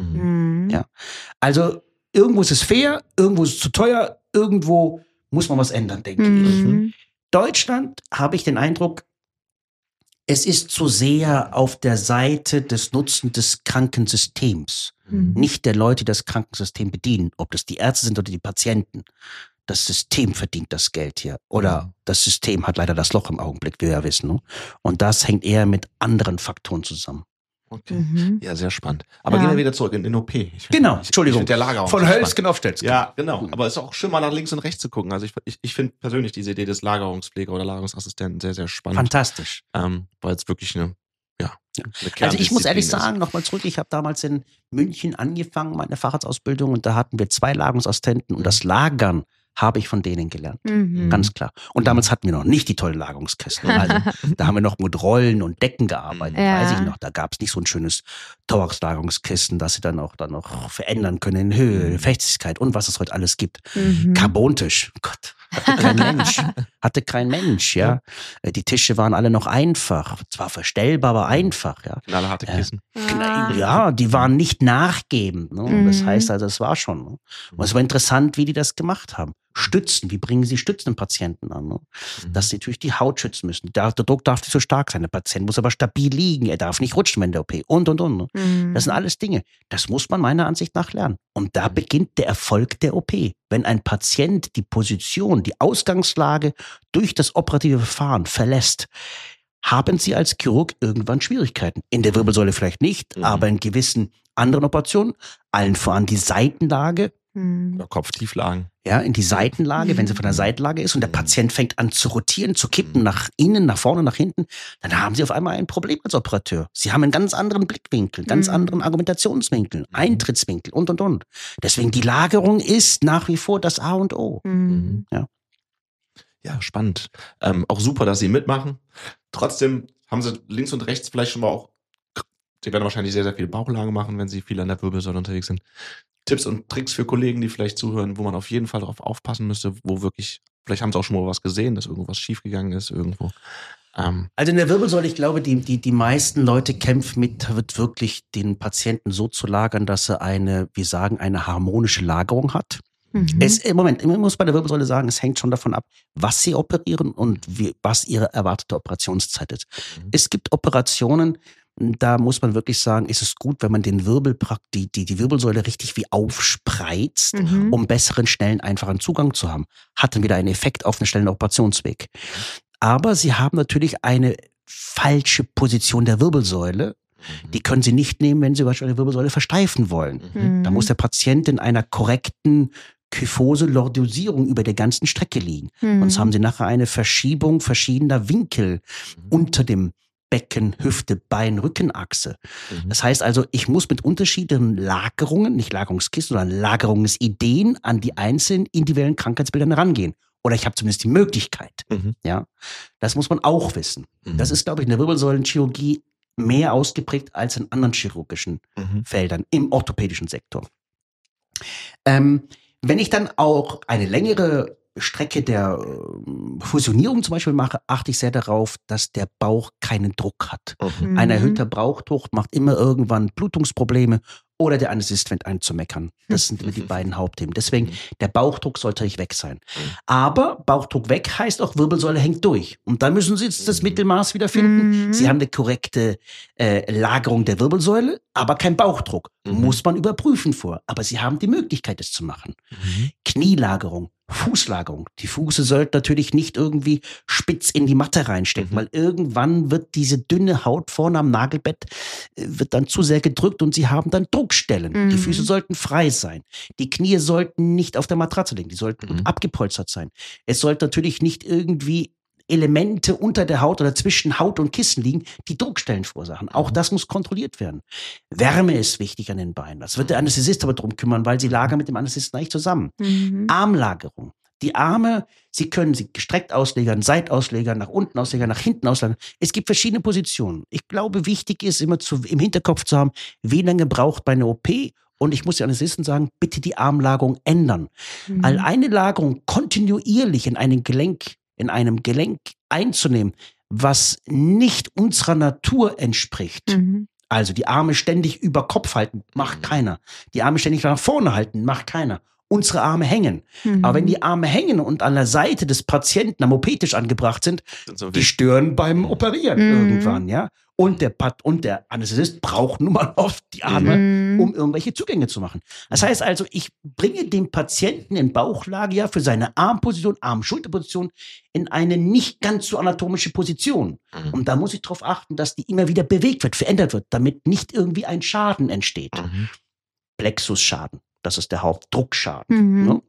Ja. Also irgendwo ist es fair, irgendwo ist es zu teuer, irgendwo muss man was ändern, denke ich. Deutschland, habe ich den Eindruck, es ist zu sehr auf der Seite des Nutzen des Krankensystems. Nicht der Leute, die das Krankensystem bedienen. Ob das die Ärzte sind oder die Patienten. Das System verdient das Geld hier. Oder das System hat leider das Loch im Augenblick, wie wir ja wissen. Ne? Und das hängt eher mit anderen Faktoren zusammen. Okay. Ja, sehr spannend. Aber gehen wir wieder zurück in den OP. Entschuldigung. Der Lagerraum von Hölzgen auf Stelzgen. Ja, genau. Aber es ist auch schön, mal nach links und rechts zu gucken. Also ich finde persönlich diese Idee des Lagerungspfleger oder Lagerungsassistenten sehr, sehr spannend. Fantastisch. Weil es wirklich eine Also ich muss ehrlich sagen, nochmal zurück, ich habe damals in München angefangen, meine Facharztausbildung, und da hatten wir 2 Lagerungsassistenten und das Lagern habe ich von denen gelernt. Ganz klar. Und damals hatten wir noch nicht die tollen Lagerungskisten. Also da haben wir noch mit Rollen und Decken gearbeitet, weiß ich noch. Da gab es nicht so ein schönes Thorax-Lagerungskissen, dass sie dann noch verändern können in Höhe, Festigkeit und was es heute alles gibt. Carbontisch, Gott. Hatte kein Mensch, ja. Die Tische waren alle noch einfach. Zwar verstellbar, aber einfach, ja. Knallharte Kissen. Ja, die waren nicht nachgebend. Ne? Das heißt also, es war schon. Ne? Und es war interessant, wie die das gemacht haben. Stützen, wie bringen sie Stützen den Patienten an? Ne? Dass sie natürlich die Haut schützen müssen. Der Druck darf nicht so stark sein. Der Patient muss aber stabil liegen. Er darf nicht rutschen, wenn der OP und. Ne? Das sind alles Dinge. Das muss man meiner Ansicht nach lernen. Und da beginnt der Erfolg der OP. Wenn ein Patient die Position, die Ausgangslage durch das operative Verfahren verlässt, haben Sie als Chirurg irgendwann Schwierigkeiten. In der Wirbelsäule vielleicht nicht, aber in gewissen anderen Operationen, allen voran die Seitenlage. Oder Kopftieflagen. Ja, in die Seitenlage, wenn sie von der Seitenlage ist und der Patient fängt an zu rotieren, zu kippen, nach innen, nach vorne, nach hinten, dann haben Sie auf einmal ein Problem als Operateur. Sie haben einen ganz anderen Blickwinkel, ganz anderen Argumentationswinkel, Eintrittswinkel und. Deswegen die Lagerung ist nach wie vor das A und O. Ja, spannend. Auch super, dass Sie mitmachen. Trotzdem haben Sie links und rechts vielleicht schon mal auch, Sie werden wahrscheinlich sehr, sehr viel Bauchlage machen, wenn Sie viel an der Wirbelsäule unterwegs sind. Tipps und Tricks für Kollegen, die vielleicht zuhören, wo man auf jeden Fall darauf aufpassen müsste, wo wirklich, vielleicht haben sie auch schon mal was gesehen, dass irgendwas schiefgegangen ist irgendwo. Also in der Wirbelsäule, ich glaube, die meisten Leute kämpfen mit, wird wirklich den Patienten so zu lagern, dass er eine harmonische Lagerung hat. Moment, ich muss bei der Wirbelsäule sagen, es hängt schon davon ab, was sie operieren und was ihre erwartete Operationszeit ist. Es gibt Operationen, da muss man wirklich sagen, ist es gut, wenn man den Wirbel die Wirbelsäule richtig wie aufspreizt, um besseren, schnellen, einfachen Zugang zu haben. Hat dann wieder einen Effekt auf einen schnellen Operationsweg. Aber sie haben natürlich eine falsche Position der Wirbelsäule. Die können sie nicht nehmen, wenn sie beispielsweise die Wirbelsäule versteifen wollen. Da muss der Patient in einer korrekten Kyphose-Lordosierung über der ganzen Strecke liegen. Sonst haben sie nachher eine Verschiebung verschiedener Winkel unter dem Becken, Hüfte, Bein, Rückenachse. Das heißt also, ich muss mit unterschiedlichen Lagerungen, nicht Lagerungskisten, sondern Lagerungsideen an die einzelnen individuellen Krankheitsbilder herangehen. Oder ich habe zumindest die Möglichkeit. Ja, das muss man auch wissen. Das ist, glaube ich, in der Wirbelsäulenchirurgie mehr ausgeprägt als in anderen chirurgischen Feldern im orthopädischen Sektor. Wenn ich dann auch eine längere Strecke der Fusionierung zum Beispiel mache, achte ich sehr darauf, dass der Bauch keinen Druck hat. Ein erhöhter Bauchdruck macht immer irgendwann Blutungsprobleme oder der Anästhesist fängt an zu meckern. Das sind immer die beiden Hauptthemen. Deswegen, der Bauchdruck sollte nicht weg sein. Aber Bauchdruck weg heißt auch, Wirbelsäule hängt durch. Und dann müssen Sie jetzt das Mittelmaß wieder finden. Sie haben eine korrekte Lagerung der Wirbelsäule, aber kein Bauchdruck. Muss man überprüfen vor. Aber Sie haben die Möglichkeit, es zu machen. Knielagerung, Fußlagerung. Die Füße sollten natürlich nicht irgendwie spitz in die Matte reinstecken, weil irgendwann wird diese dünne Haut vorne am Nagelbett wird dann zu sehr gedrückt und Sie haben dann Druckstellen. Die Füße sollten frei sein. Die Knie sollten nicht auf der Matratze liegen. Die sollten gut abgepolstert sein. Es sollte natürlich nicht irgendwie Elemente unter der Haut oder zwischen Haut und Kissen liegen, die Druckstellen verursachen. Auch das muss kontrolliert werden. Wärme ist wichtig an den Beinen. Das wird der Anästhesist aber drum kümmern, weil sie lagern mit dem Anästhesisten eigentlich zusammen. Armlagerung. Die Arme, Sie können sie gestreckt auslegern, Seitauslegern, nach unten auslegern, nach hinten auslegern. Es gibt verschiedene Positionen. Ich glaube, wichtig ist immer im Hinterkopf zu haben, wie lange braucht meine OP? Und ich muss den Anästhesisten sagen, bitte die Armlagerung ändern. Weil eine Lagerung kontinuierlich in einem Gelenk einzunehmen, was nicht unserer Natur entspricht. Also die Arme ständig über Kopf halten, macht keiner. Die Arme ständig nach vorne halten, macht keiner. Unsere Arme hängen. Aber wenn die Arme hängen und an der Seite des Patienten am OP-Tisch angebracht sind, die stören beim Operieren irgendwann, ja. Und der Anästhesist braucht nun mal oft die Arme, um irgendwelche Zugänge zu machen. Das heißt also, ich bringe den Patienten in Bauchlage ja für seine Armposition, Arm-Schulterposition in eine nicht ganz so anatomische Position. Und da muss ich darauf achten, dass die immer wieder bewegt wird, verändert wird, damit nicht irgendwie ein Schaden entsteht. Plexusschaden, das ist der Hauptdruckschaden. Ne?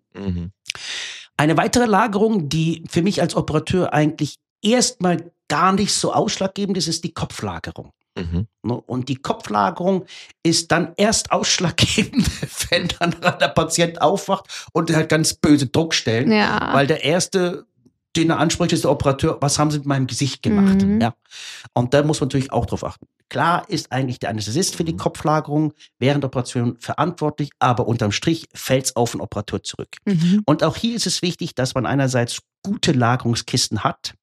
Eine weitere Lagerung, die für mich als Operateur eigentlich erstmal gar nicht so ausschlaggebend ist die Kopflagerung. Und die Kopflagerung ist dann erst ausschlaggebend, wenn dann der Patient aufwacht und er hat ganz böse Druckstellen, weil der erste, den er anspricht, ist der Operateur, was haben Sie mit meinem Gesicht gemacht? Ja. Und da muss man natürlich auch drauf achten. Klar ist eigentlich der Anästhesist für die Kopflagerung während der Operation verantwortlich, aber unterm Strich fällt es auf den Operateur zurück. Und auch hier ist es wichtig, dass man einerseits gute Lagerungskisten hat,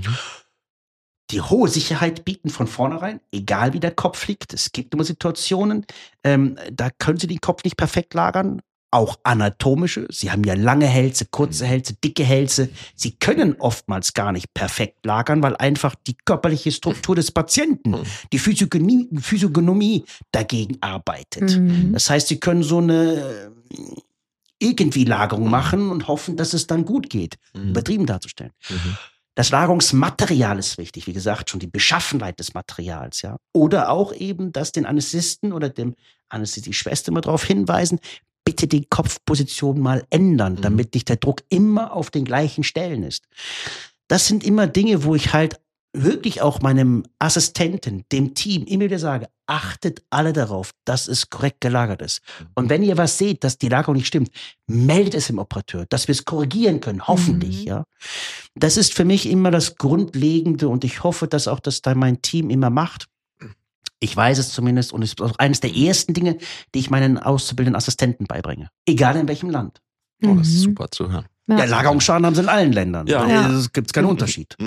die hohe Sicherheit bieten von vornherein, egal wie der Kopf liegt. Es gibt immer Situationen, da können Sie den Kopf nicht perfekt lagern. Auch anatomische. Sie haben ja lange Hälse, kurze Hälse, dicke Hälse. Sie können oftmals gar nicht perfekt lagern, weil einfach die körperliche Struktur des Patienten, die Physiognomie dagegen arbeitet. Das heißt, Sie können so eine irgendwie Lagerung machen und hoffen, dass es dann gut geht. Übertrieben darzustellen. Das Lagerungsmaterial ist wichtig, wie gesagt, schon die Beschaffenheit des Materials, ja. Oder auch eben, dass den Anästhesisten oder dem Anästhesieschwester immer darauf hinweisen, bitte die Kopfposition mal ändern, damit nicht der Druck immer auf den gleichen Stellen ist. Das sind immer Dinge, wo ich halt wirklich auch meinem Assistenten, dem Team immer wieder sage, achtet alle darauf, dass es korrekt gelagert ist. Und wenn ihr was seht, dass die Lagerung nicht stimmt, meldet es dem Operateur, dass wir es korrigieren können, hoffentlich. Ja. Das ist für mich immer das Grundlegende und ich hoffe, dass auch das dann mein Team immer macht. Ich weiß es zumindest und es ist auch eines der ersten Dinge, die ich meinen auszubildenden Assistenten beibringe. Egal in welchem Land. Oh, das ist super zu hören. Ja, Lagerungsschaden haben sie in allen Ländern. Ja. Es gibt keinen Unterschied.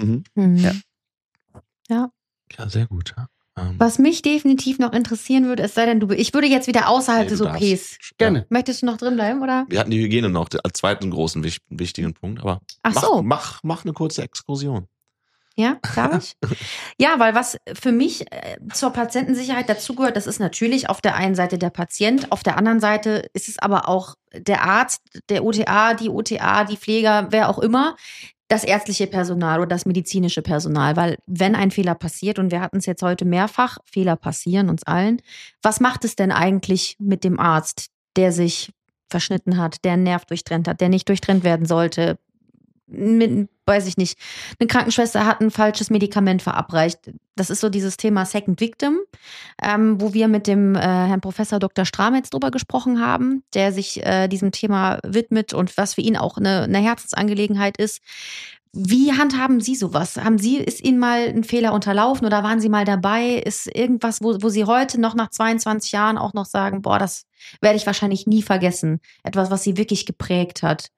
Ja, sehr gut. Ja. Was mich definitiv noch interessieren würde, es sei denn, ich würde jetzt wieder außerhalb des OPs. Gerne. Möchtest du noch drin bleiben, oder? Wir hatten die Hygiene noch als zweiten großen wichtigen Punkt, aber mach eine kurze Exkursion. Ja, darf ich? Ja, weil was für mich zur Patientensicherheit dazugehört, das ist natürlich auf der einen Seite der Patient, auf der anderen Seite ist es aber auch der Arzt, der OTA, die Pfleger, wer auch immer, das ärztliche Personal oder das medizinische Personal. Weil wenn ein Fehler passiert, und wir hatten es jetzt heute mehrfach, Fehler passieren uns allen, was macht es denn eigentlich mit dem Arzt, der sich verschnitten hat, der einen Nerv durchtrennt hat, der nicht durchtrennt werden sollte? Weiß ich nicht, eine Krankenschwester hat ein falsches Medikament verabreicht. Das ist so dieses Thema Second Victim, wo wir mit dem Herrn Professor Dr. Strametz drüber gesprochen haben, der sich diesem Thema widmet und was für ihn auch eine Herzensangelegenheit ist. Wie handhaben Sie sowas? Ist Ihnen mal ein Fehler unterlaufen oder waren Sie mal dabei? Ist irgendwas, wo Sie heute noch nach 22 Jahren auch noch sagen, boah, das werde ich wahrscheinlich nie vergessen. Etwas, was Sie wirklich geprägt hat.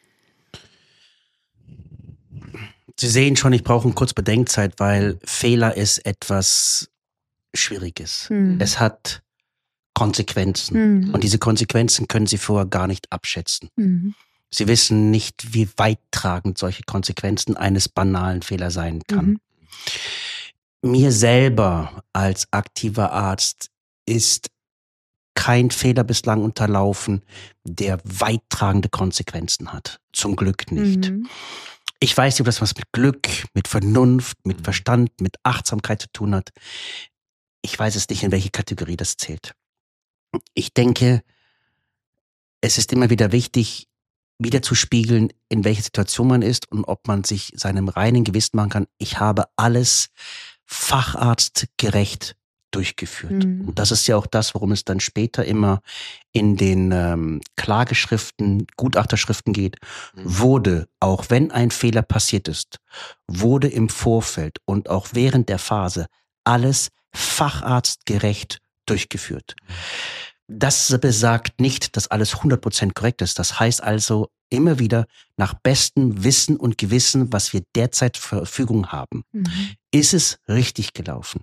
Sie sehen schon, ich brauche kurz Bedenkzeit, weil Fehler ist etwas Schwieriges. Es hat Konsequenzen. Und diese Konsequenzen können Sie vorher gar nicht abschätzen. Sie wissen nicht, wie weittragend solche Konsequenzen eines banalen Fehlers sein kann. Mir selber als aktiver Arzt ist kein Fehler bislang unterlaufen, der weittragende Konsequenzen hat. Zum Glück nicht. Ich weiß nicht, ob das was mit Glück, mit Vernunft, mit Verstand, mit Achtsamkeit zu tun hat. Ich weiß es nicht, in welche Kategorie das zählt. Ich denke, es ist immer wieder wichtig, wieder zu spiegeln, in welcher Situation man ist und ob man sich seinem reinen Gewissen machen kann. Ich habe alles facharztgerecht durchgeführt. Und das ist ja auch das, worum es dann später immer in den Klageschriften, Gutachterschriften geht. Wurde, auch wenn ein Fehler passiert ist, wurde im Vorfeld und auch während der Phase alles facharztgerecht durchgeführt. Das besagt nicht, dass alles 100% korrekt ist. Das heißt also immer wieder nach bestem Wissen und Gewissen, was wir derzeit zur Verfügung haben. Ist es richtig gelaufen?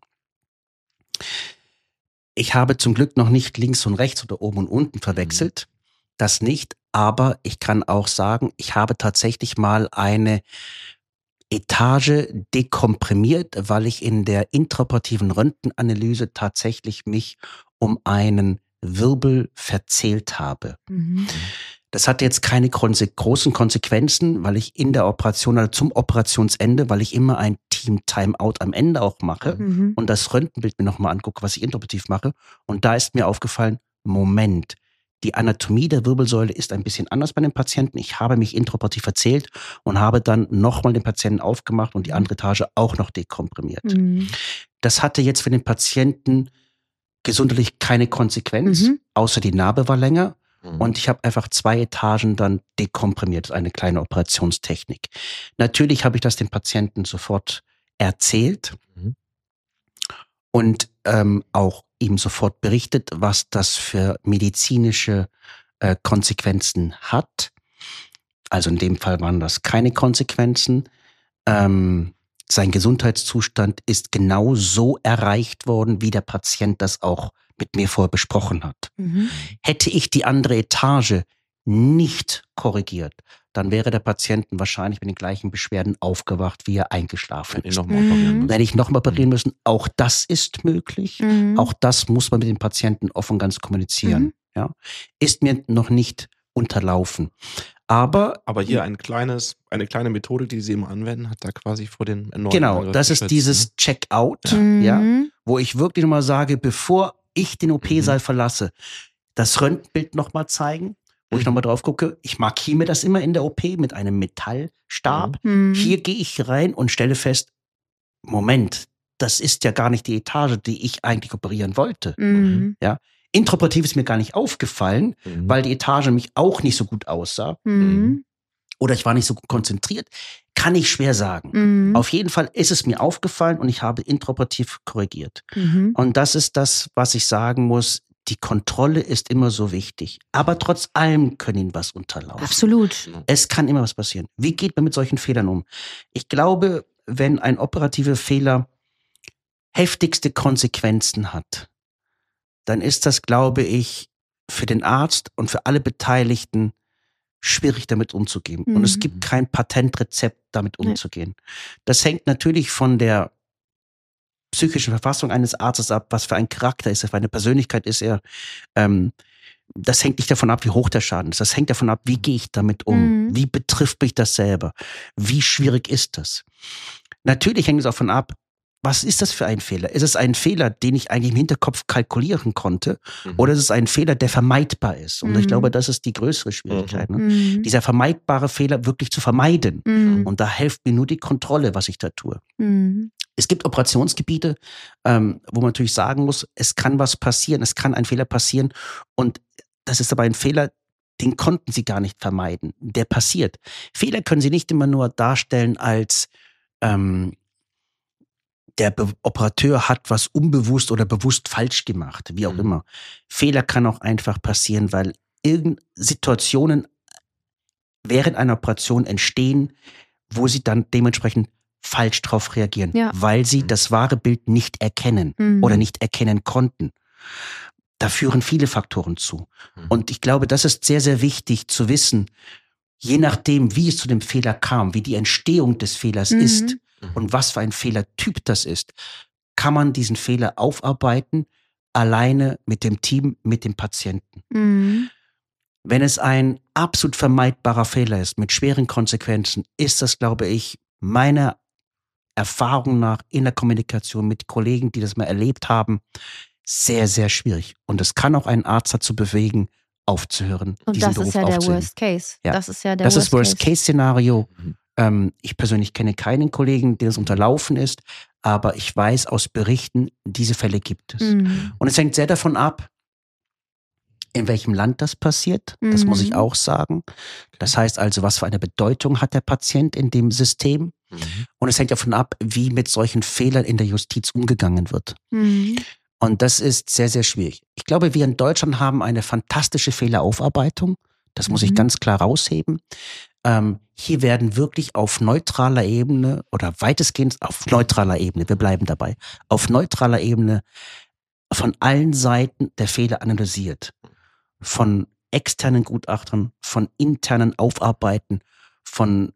Ich habe zum Glück noch nicht links und rechts oder oben und unten verwechselt. Das nicht. Aber ich kann auch sagen, ich habe tatsächlich mal eine Etage dekomprimiert, weil ich in der intraoperativen Röntgenanalyse tatsächlich mich um einen Wirbel verzählt habe. Das hatte jetzt keine großen Konsequenzen, weil ich in der Operation oder zum Operationsende, weil ich immer ein Team-Timeout am Ende auch mache und das Röntgenbild mir nochmal angucke, was ich intraoperativ mache. Und da ist mir aufgefallen, Moment, die Anatomie der Wirbelsäule ist ein bisschen anders bei den Patienten. Ich habe mich intraoperativ verzählt und habe dann nochmal den Patienten aufgemacht und die andere Etage auch noch dekomprimiert. Das hatte jetzt für den Patienten gesundheitlich keine Konsequenz, außer die Narbe war länger. Und ich habe einfach 2 Etagen dann dekomprimiert, eine kleine Operationstechnik. Natürlich habe ich das dem Patienten sofort erzählt und auch ihm sofort berichtet, was das für medizinische Konsequenzen hat. Also in dem Fall waren das keine Konsequenzen. Sein Gesundheitszustand ist genau so erreicht worden, wie der Patient das auch mit mir vorher besprochen hat. Hätte ich die andere Etage nicht korrigiert, dann wäre der Patient wahrscheinlich mit den gleichen Beschwerden aufgewacht, wie er eingeschlafen ist. Dann hätte ich nochmal operieren müssen. Auch das ist möglich. Auch das muss man mit den Patienten offen ganz kommunizieren. Ja? Ist mir noch nicht unterlaufen. Aber hier eine kleine Methode, die Sie immer anwenden, hat da quasi vor den enormen Genau, Angriff das ist geschützt, dieses Checkout, wo ich wirklich nochmal sage, bevor ich den OP-Saal verlasse, das Röntgenbild nochmal zeigen, wo ich nochmal drauf gucke. Ich markiere mir das immer in der OP mit einem Metallstab. Hier gehe ich rein und stelle fest, Moment, das ist ja gar nicht die Etage, die ich eigentlich operieren wollte. Ja. Intraoperativ ist mir gar nicht aufgefallen, weil die Etage mich auch nicht so gut aussah. Oder ich war nicht so gut konzentriert. Kann ich schwer sagen. Auf jeden Fall ist es mir aufgefallen und ich habe intraoperativ korrigiert. Und das ist das, was ich sagen muss. Die Kontrolle ist immer so wichtig. Aber trotz allem können Ihnen was unterlaufen. Absolut. Es kann immer was passieren. Wie geht man mit solchen Fehlern um? Ich glaube, wenn ein operativer Fehler heftigste Konsequenzen hat, dann ist das, glaube ich, für den Arzt und für alle Beteiligten schwierig, damit umzugehen. Und es gibt kein Patentrezept, damit umzugehen. Das hängt natürlich von der psychischen Verfassung eines Arztes ab, was für ein Charakter ist er, was für eine Persönlichkeit ist er. Das hängt nicht davon ab, wie hoch der Schaden ist. Das hängt davon ab, wie gehe ich damit um? Wie betrifft mich das selber? Wie schwierig ist das? Natürlich hängt es davon ab, was ist das für ein Fehler? Ist es ein Fehler, den ich eigentlich im Hinterkopf kalkulieren konnte? Oder ist es ein Fehler, der vermeidbar ist? Und ich glaube, das ist die größere Schwierigkeit. Ne? Dieser vermeidbare Fehler wirklich zu vermeiden. Und da hilft mir nur die Kontrolle, was ich da tue. Es gibt Operationsgebiete, wo man natürlich sagen muss, es kann was passieren, es kann ein Fehler passieren. Und das ist aber ein Fehler, den konnten Sie gar nicht vermeiden. Der passiert. Fehler können Sie nicht immer nur darstellen als der Operateur hat was unbewusst oder bewusst falsch gemacht, wie auch immer. Fehler kann auch einfach passieren, weil Situationen während einer Operation entstehen, wo Sie dann dementsprechend falsch drauf reagieren, weil Sie das wahre Bild nicht erkennen oder nicht erkennen konnten. Da führen viele Faktoren zu. Und ich glaube, das ist sehr, sehr wichtig zu wissen, je nachdem, wie es zu dem Fehler kam, wie die Entstehung des Fehlers ist und was für ein Fehlertyp das ist, kann man diesen Fehler aufarbeiten, alleine mit dem Team, mit dem Patienten. Wenn es ein absolut vermeidbarer Fehler ist, mit schweren Konsequenzen, ist das, glaube ich, meiner Erfahrung nach in der Kommunikation mit Kollegen, die das mal erlebt haben, sehr, sehr schwierig. Und es kann auch einen Arzt dazu bewegen, aufzuhören, und diesen Beruf aufzunehmen. Und das ist ja der Worst Case. Ja. Das ist ja der das ist Worst Worst-Case-Szenario. Ich persönlich kenne keinen Kollegen, der es unterlaufen ist, aber ich weiß aus Berichten, diese Fälle gibt es. Und es hängt sehr davon ab, in welchem Land das passiert. Das muss ich auch sagen. Das heißt also, was für eine Bedeutung hat der Patient in dem System? Und es hängt davon ab, wie mit solchen Fehlern in der Justiz umgegangen wird. Und das ist sehr, sehr schwierig. Ich glaube, wir in Deutschland haben eine fantastische Fehleraufarbeitung. Das muss ich ganz klar rausheben. Hier werden wirklich auf neutraler Ebene oder weitestgehend auf neutraler Ebene, wir bleiben dabei, auf neutraler Ebene von allen Seiten der Fehler analysiert. Von externen Gutachtern, von internen Aufarbeiten, von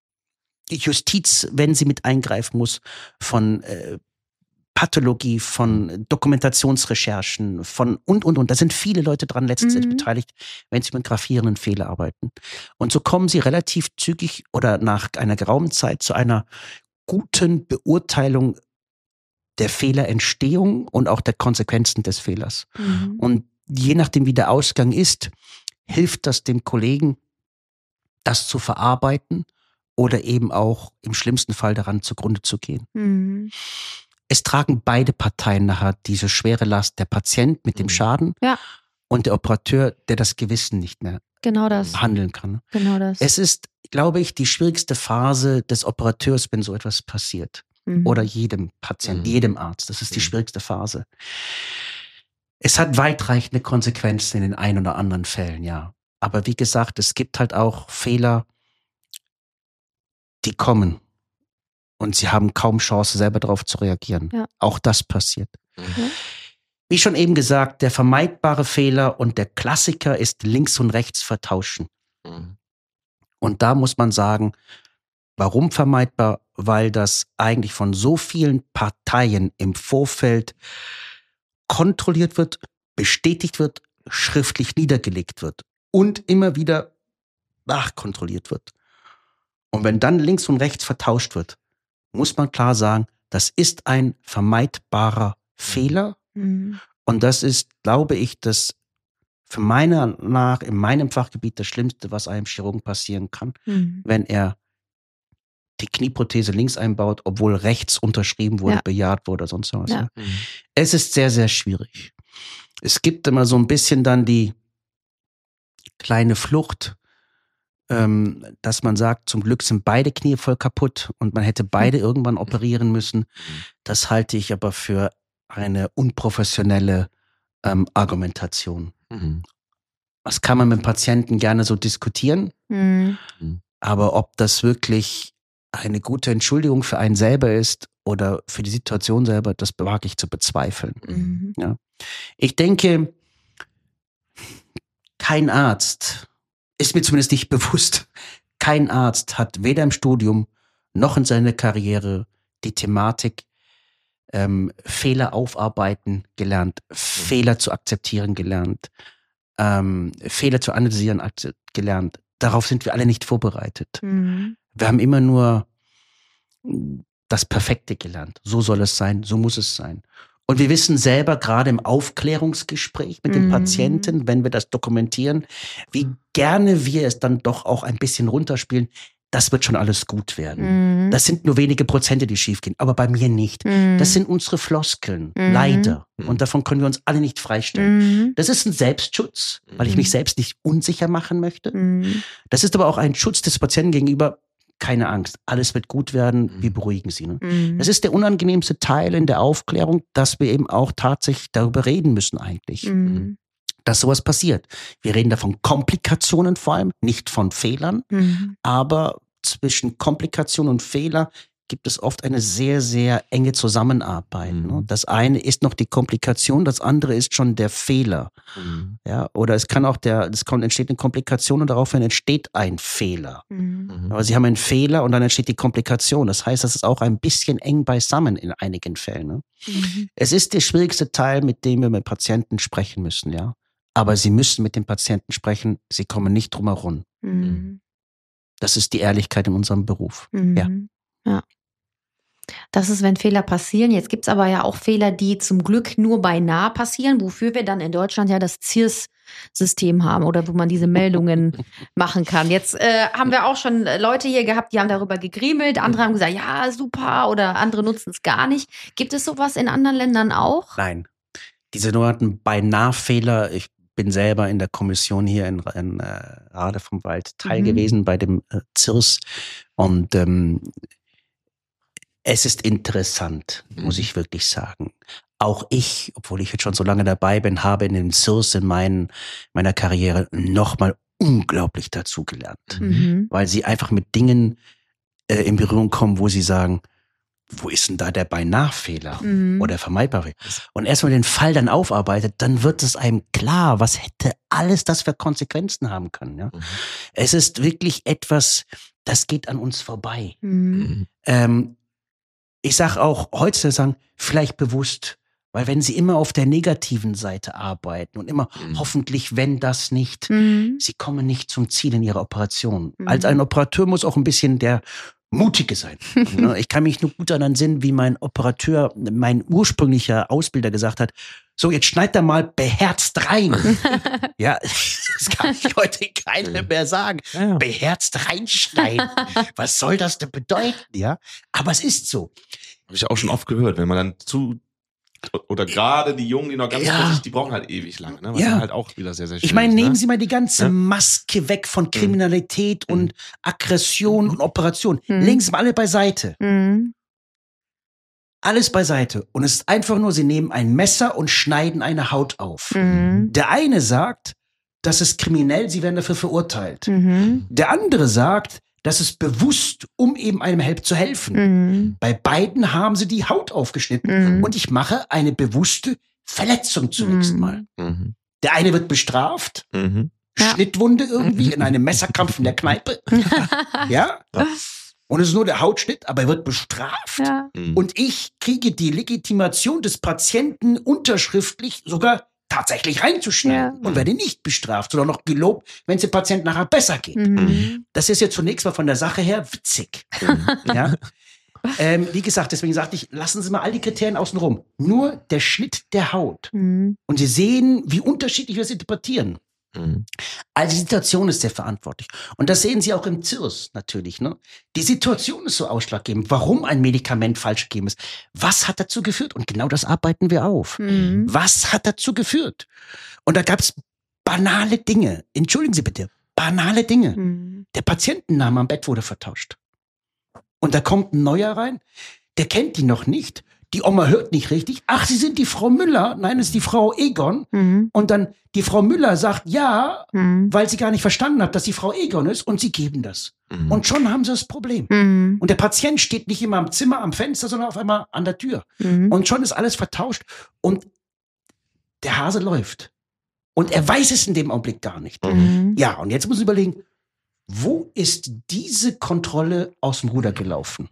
Justiz, wenn sie mit eingreifen muss, von Pathologie, von Dokumentationsrecherchen, von und. Da sind viele Leute dran letztendlich beteiligt, wenn sie mit gravierenden Fehlern arbeiten. Und so kommen sie relativ zügig oder nach einer geraumen Zeit zu einer guten Beurteilung der Fehlerentstehung und auch der Konsequenzen des Fehlers. Und je nachdem, wie der Ausgang ist, hilft das dem Kollegen, das zu verarbeiten oder eben auch im schlimmsten Fall daran zugrunde zu gehen. Es tragen beide Parteien nachher diese schwere Last, der Patient mit dem Schaden und der Operateur, der das Gewissen nicht mehr handeln kann. Genau das. Es ist, glaube ich, die schwierigste Phase des Operateurs, wenn so etwas passiert. Oder jedem Patienten, jedem Arzt. Das ist die schwierigste Phase. Es hat weitreichende Konsequenzen in den ein oder anderen Fällen, ja. Aber wie gesagt, es gibt halt auch Fehler, die kommen. Und sie haben kaum Chance, selber darauf zu reagieren. Auch das passiert. Wie schon eben gesagt, der vermeidbare Fehler und der Klassiker ist links und rechts vertauschen. Und da muss man sagen, warum vermeidbar? Weil das eigentlich von so vielen Parteien im Vorfeld kontrolliert wird, bestätigt wird, schriftlich niedergelegt wird und immer wieder nachkontrolliert wird. Und wenn dann links und rechts vertauscht wird, muss man klar sagen, das ist ein vermeidbarer Fehler. Und das ist, glaube ich, das für in meinem Fachgebiet das Schlimmste, was einem Chirurgen passieren kann, wenn er die Knieprothese links einbaut, obwohl rechts unterschrieben wurde, bejaht wurde oder sonst was. Ja. Es ist sehr, sehr schwierig. Es gibt immer so ein bisschen dann die kleine Flucht, dass man sagt, zum Glück sind beide Knie voll kaputt und man hätte beide irgendwann operieren müssen. Das halte ich aber für eine unprofessionelle Argumentation. Das kann man mit dem Patienten gerne so diskutieren, aber ob das wirklich eine gute Entschuldigung für einen selber ist oder für die Situation selber, das wage ich zu bezweifeln. Ja. Ich denke, kein Arzt, ist mir zumindest nicht bewusst, kein Arzt hat weder im Studium noch in seiner Karriere die Thematik Fehler aufarbeiten gelernt, Fehler zu akzeptieren gelernt, Fehler zu analysieren gelernt. Darauf sind wir alle nicht vorbereitet. Wir haben immer nur das Perfekte gelernt. So soll es sein, so muss es sein. Und wir wissen selber, gerade im Aufklärungsgespräch mit dem Patienten, wenn wir das dokumentieren, wie gerne wir es dann doch auch ein bisschen runterspielen. Das wird schon alles gut werden. Das sind nur wenige Prozente, die schiefgehen, aber bei mir nicht. Das sind unsere Floskeln, leider. Und davon können wir uns alle nicht freistellen. Das ist ein Selbstschutz, weil ich mich selbst nicht unsicher machen möchte. Das ist aber auch ein Schutz des Patienten gegenüber. Keine Angst, alles wird gut werden, wir beruhigen Sie. Ne? Das ist der unangenehmste Teil in der Aufklärung, dass wir eben auch tatsächlich darüber reden müssen eigentlich, dass sowas passiert. Wir reden da von Komplikationen vor allem, nicht von Fehlern, aber zwischen Komplikation und Fehler gibt es oft eine sehr, sehr enge Zusammenarbeit. Ne? Das eine ist noch die Komplikation, das andere ist schon der Fehler. Ja, oder es kann auch entsteht eine Komplikation und daraufhin entsteht ein Fehler. Aber Sie haben einen Fehler und dann entsteht die Komplikation. Das heißt, das ist auch ein bisschen eng beisammen in einigen Fällen. Ne? Es ist der schwierigste Teil, mit dem wir mit Patienten sprechen müssen, ja. Aber Sie müssen mit dem Patienten sprechen, Sie kommen nicht drum herum. Das ist die Ehrlichkeit in unserem Beruf. Ja. Das ist, wenn Fehler passieren. Jetzt gibt es aber ja auch Fehler, die zum Glück nur beinahe passieren, wofür wir dann in Deutschland ja das CIRS-System haben oder wo man diese Meldungen machen kann. Jetzt haben wir auch schon Leute hier gehabt, die haben darüber gegriemelt. Andere haben gesagt, ja, super, oder andere nutzen es gar nicht. Gibt es sowas in anderen Ländern auch? Nein. Diese sogenannten Beinahe-Fehler, ich bin selber in der Kommission hier in Rade vom Wald Teil gewesen bei dem CIRS und es ist interessant, muss ich wirklich sagen. Auch ich, obwohl ich jetzt schon so lange dabei bin, habe in dem CIRS in meiner Karriere nochmal unglaublich dazugelernt. Weil sie einfach mit Dingen in Berührung kommen, wo sie sagen, wo ist denn da der Beinahe-Fehler oder vermeidbare? Und erst wenn man den Fall dann aufarbeitet, dann wird es einem klar, was hätte alles das für Konsequenzen haben können. Ja? Es ist wirklich etwas, das geht an uns vorbei. Ich sage auch heutzutage, vielleicht bewusst, weil wenn Sie immer auf der negativen Seite arbeiten und immer hoffentlich, wenn das nicht, Sie kommen nicht zum Ziel in Ihrer Operation. Als ein Operateur muss auch ein bisschen der Mutige sein. Ich kann mich nur gut daran erinnern, wie mein Operateur, mein ursprünglicher Ausbilder gesagt hat, so jetzt schneid da mal beherzt rein. Ja, das kann ich heute keiner mehr sagen. Ja. Beherzt reinschneiden. Was soll das denn bedeuten? Ja, aber es ist so. Habe ich auch schon oft gehört, wenn man dann oder gerade die Jungen, die noch ganz frisch, die brauchen halt ewig lange, ne? Was halt auch wieder sehr, sehr schön. Ich meine, nehmen Sie mal die ganze Maske weg von Kriminalität und Aggression und Operation. Legen Sie mal alle beiseite. Alles beiseite. Und es ist einfach nur, Sie nehmen ein Messer und schneiden eine Haut auf. Der eine sagt, das ist kriminell, Sie werden dafür verurteilt. Der andere sagt, das ist bewusst, um eben einem zu helfen. Bei beiden haben sie die Haut aufgeschnitten und ich mache eine bewusste Verletzung zunächst mal. Der eine wird bestraft, Schnittwunde irgendwie in einem Messerkampf in der Kneipe. Ja. Und es ist nur der Hautschnitt, aber er wird bestraft. Und ich kriege die Legitimation des Patienten unterschriftlich sogar tatsächlich reinzuschneiden und werde nicht bestraft, sondern noch gelobt, wenn es dem Patienten nachher besser geht. Das ist ja zunächst mal von der Sache her witzig. Ja? Wie gesagt, deswegen sagte ich, lassen Sie mal all die Kriterien außen rum. Nur der Schnitt der Haut. Und Sie sehen, wie unterschiedlich wir es interpretieren. Also die Situation ist sehr verantwortlich. Und das sehen Sie auch im CIRS natürlich. Ne? Die Situation ist so ausschlaggebend, warum ein Medikament falsch gegeben ist. Was hat dazu geführt? Und genau das arbeiten wir auf. Was hat dazu geführt? Und da gab es banale Dinge. Entschuldigen Sie bitte, banale Dinge. Der Patientenname am Bett wurde vertauscht. Und da kommt ein neuer rein, der kennt die noch nicht. Die Oma hört nicht richtig. Ach, Sie sind die Frau Müller. Nein, es ist die Frau Egon. Und dann die Frau Müller sagt ja, weil sie gar nicht verstanden hat, dass die Frau Egon ist. Und sie geben das. Und schon haben sie das Problem. Und der Patient steht nicht immer am Zimmer, am Fenster, sondern auf einmal an der Tür. Und schon ist alles vertauscht. Und der Hase läuft. Und er weiß es in dem Augenblick gar nicht. Ja, und jetzt muss ich überlegen, wo ist diese Kontrolle aus dem Ruder gelaufen?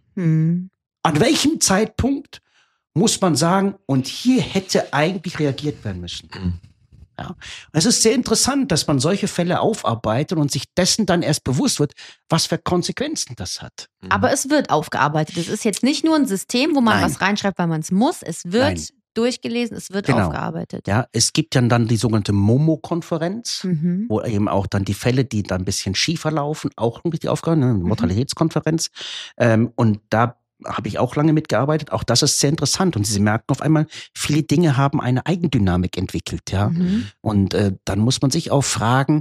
An welchem Zeitpunkt muss man sagen, und hier hätte eigentlich reagiert werden müssen? Ja. Und es ist sehr interessant, dass man solche Fälle aufarbeitet und sich dessen dann erst bewusst wird, was für Konsequenzen das hat. Aber es wird aufgearbeitet. Es ist jetzt nicht nur ein System, wo man was reinschreibt, weil man es muss. Es wird durchgelesen, es wird aufgearbeitet. Ja, es gibt ja dann die sogenannte MOMO-Konferenz, wo eben auch dann die Fälle, die dann ein bisschen schiefer laufen, auch irgendwie aufgearbeitet, eine Mortalitätskonferenz. Und da habe ich auch lange mitgearbeitet. Auch das ist sehr interessant. Und Sie merken auf einmal, viele Dinge haben eine Eigendynamik entwickelt. Ja? Und dann muss man sich auch fragen,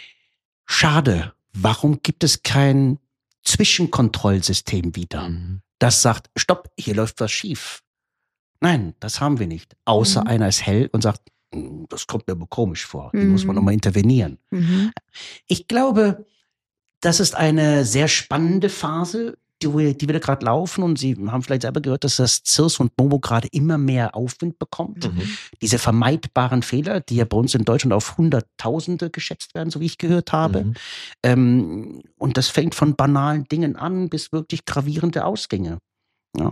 schade, warum gibt es kein Zwischenkontrollsystem wieder, das sagt, stopp, hier läuft was schief. Nein, das haben wir nicht. Außer einer ist hell und sagt, das kommt mir aber komisch vor. Hier muss man nochmal intervenieren. Ich glaube, das ist eine sehr spannende Phase, die wir da gerade laufen. Und Sie haben vielleicht selber gehört, dass das CIRS und MOMO gerade immer mehr Aufwind bekommt. Diese vermeidbaren Fehler, die ja bei uns in Deutschland auf Hunderttausende geschätzt werden, so wie ich gehört habe. Und das fängt von banalen Dingen an bis wirklich gravierende Ausgänge. Ja.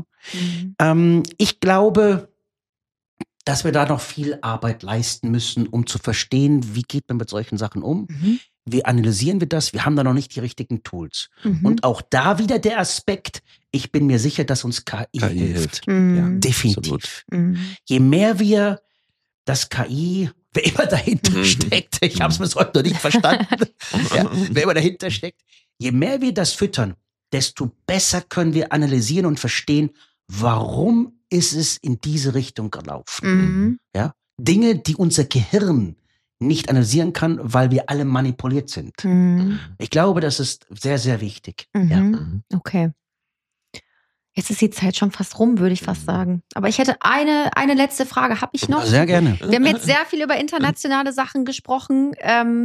Ich glaube, dass wir da noch viel Arbeit leisten müssen, um zu verstehen, wie geht man mit solchen Sachen um. Wie analysieren wir das? Wir haben da noch nicht die richtigen Tools. Und auch da wieder der Aspekt, ich bin mir sicher, dass uns KI hilft. Ja, definitiv. Je mehr wir das KI, wer immer dahinter steckt, ich habe es bis heute noch nicht verstanden, wer immer dahinter steckt, je mehr wir das füttern, desto besser können wir analysieren und verstehen, warum ist es in diese Richtung gelaufen. Ja? Dinge, die unser Gehirn nicht analysieren kann, weil wir alle manipuliert sind. Ich glaube, das ist sehr, sehr wichtig. Ja. Okay. Jetzt ist die Zeit schon fast rum, würde ich fast sagen. Aber ich hätte eine letzte Frage. Habe ich noch? Sehr gerne. Wir haben jetzt sehr viel über internationale Sachen gesprochen.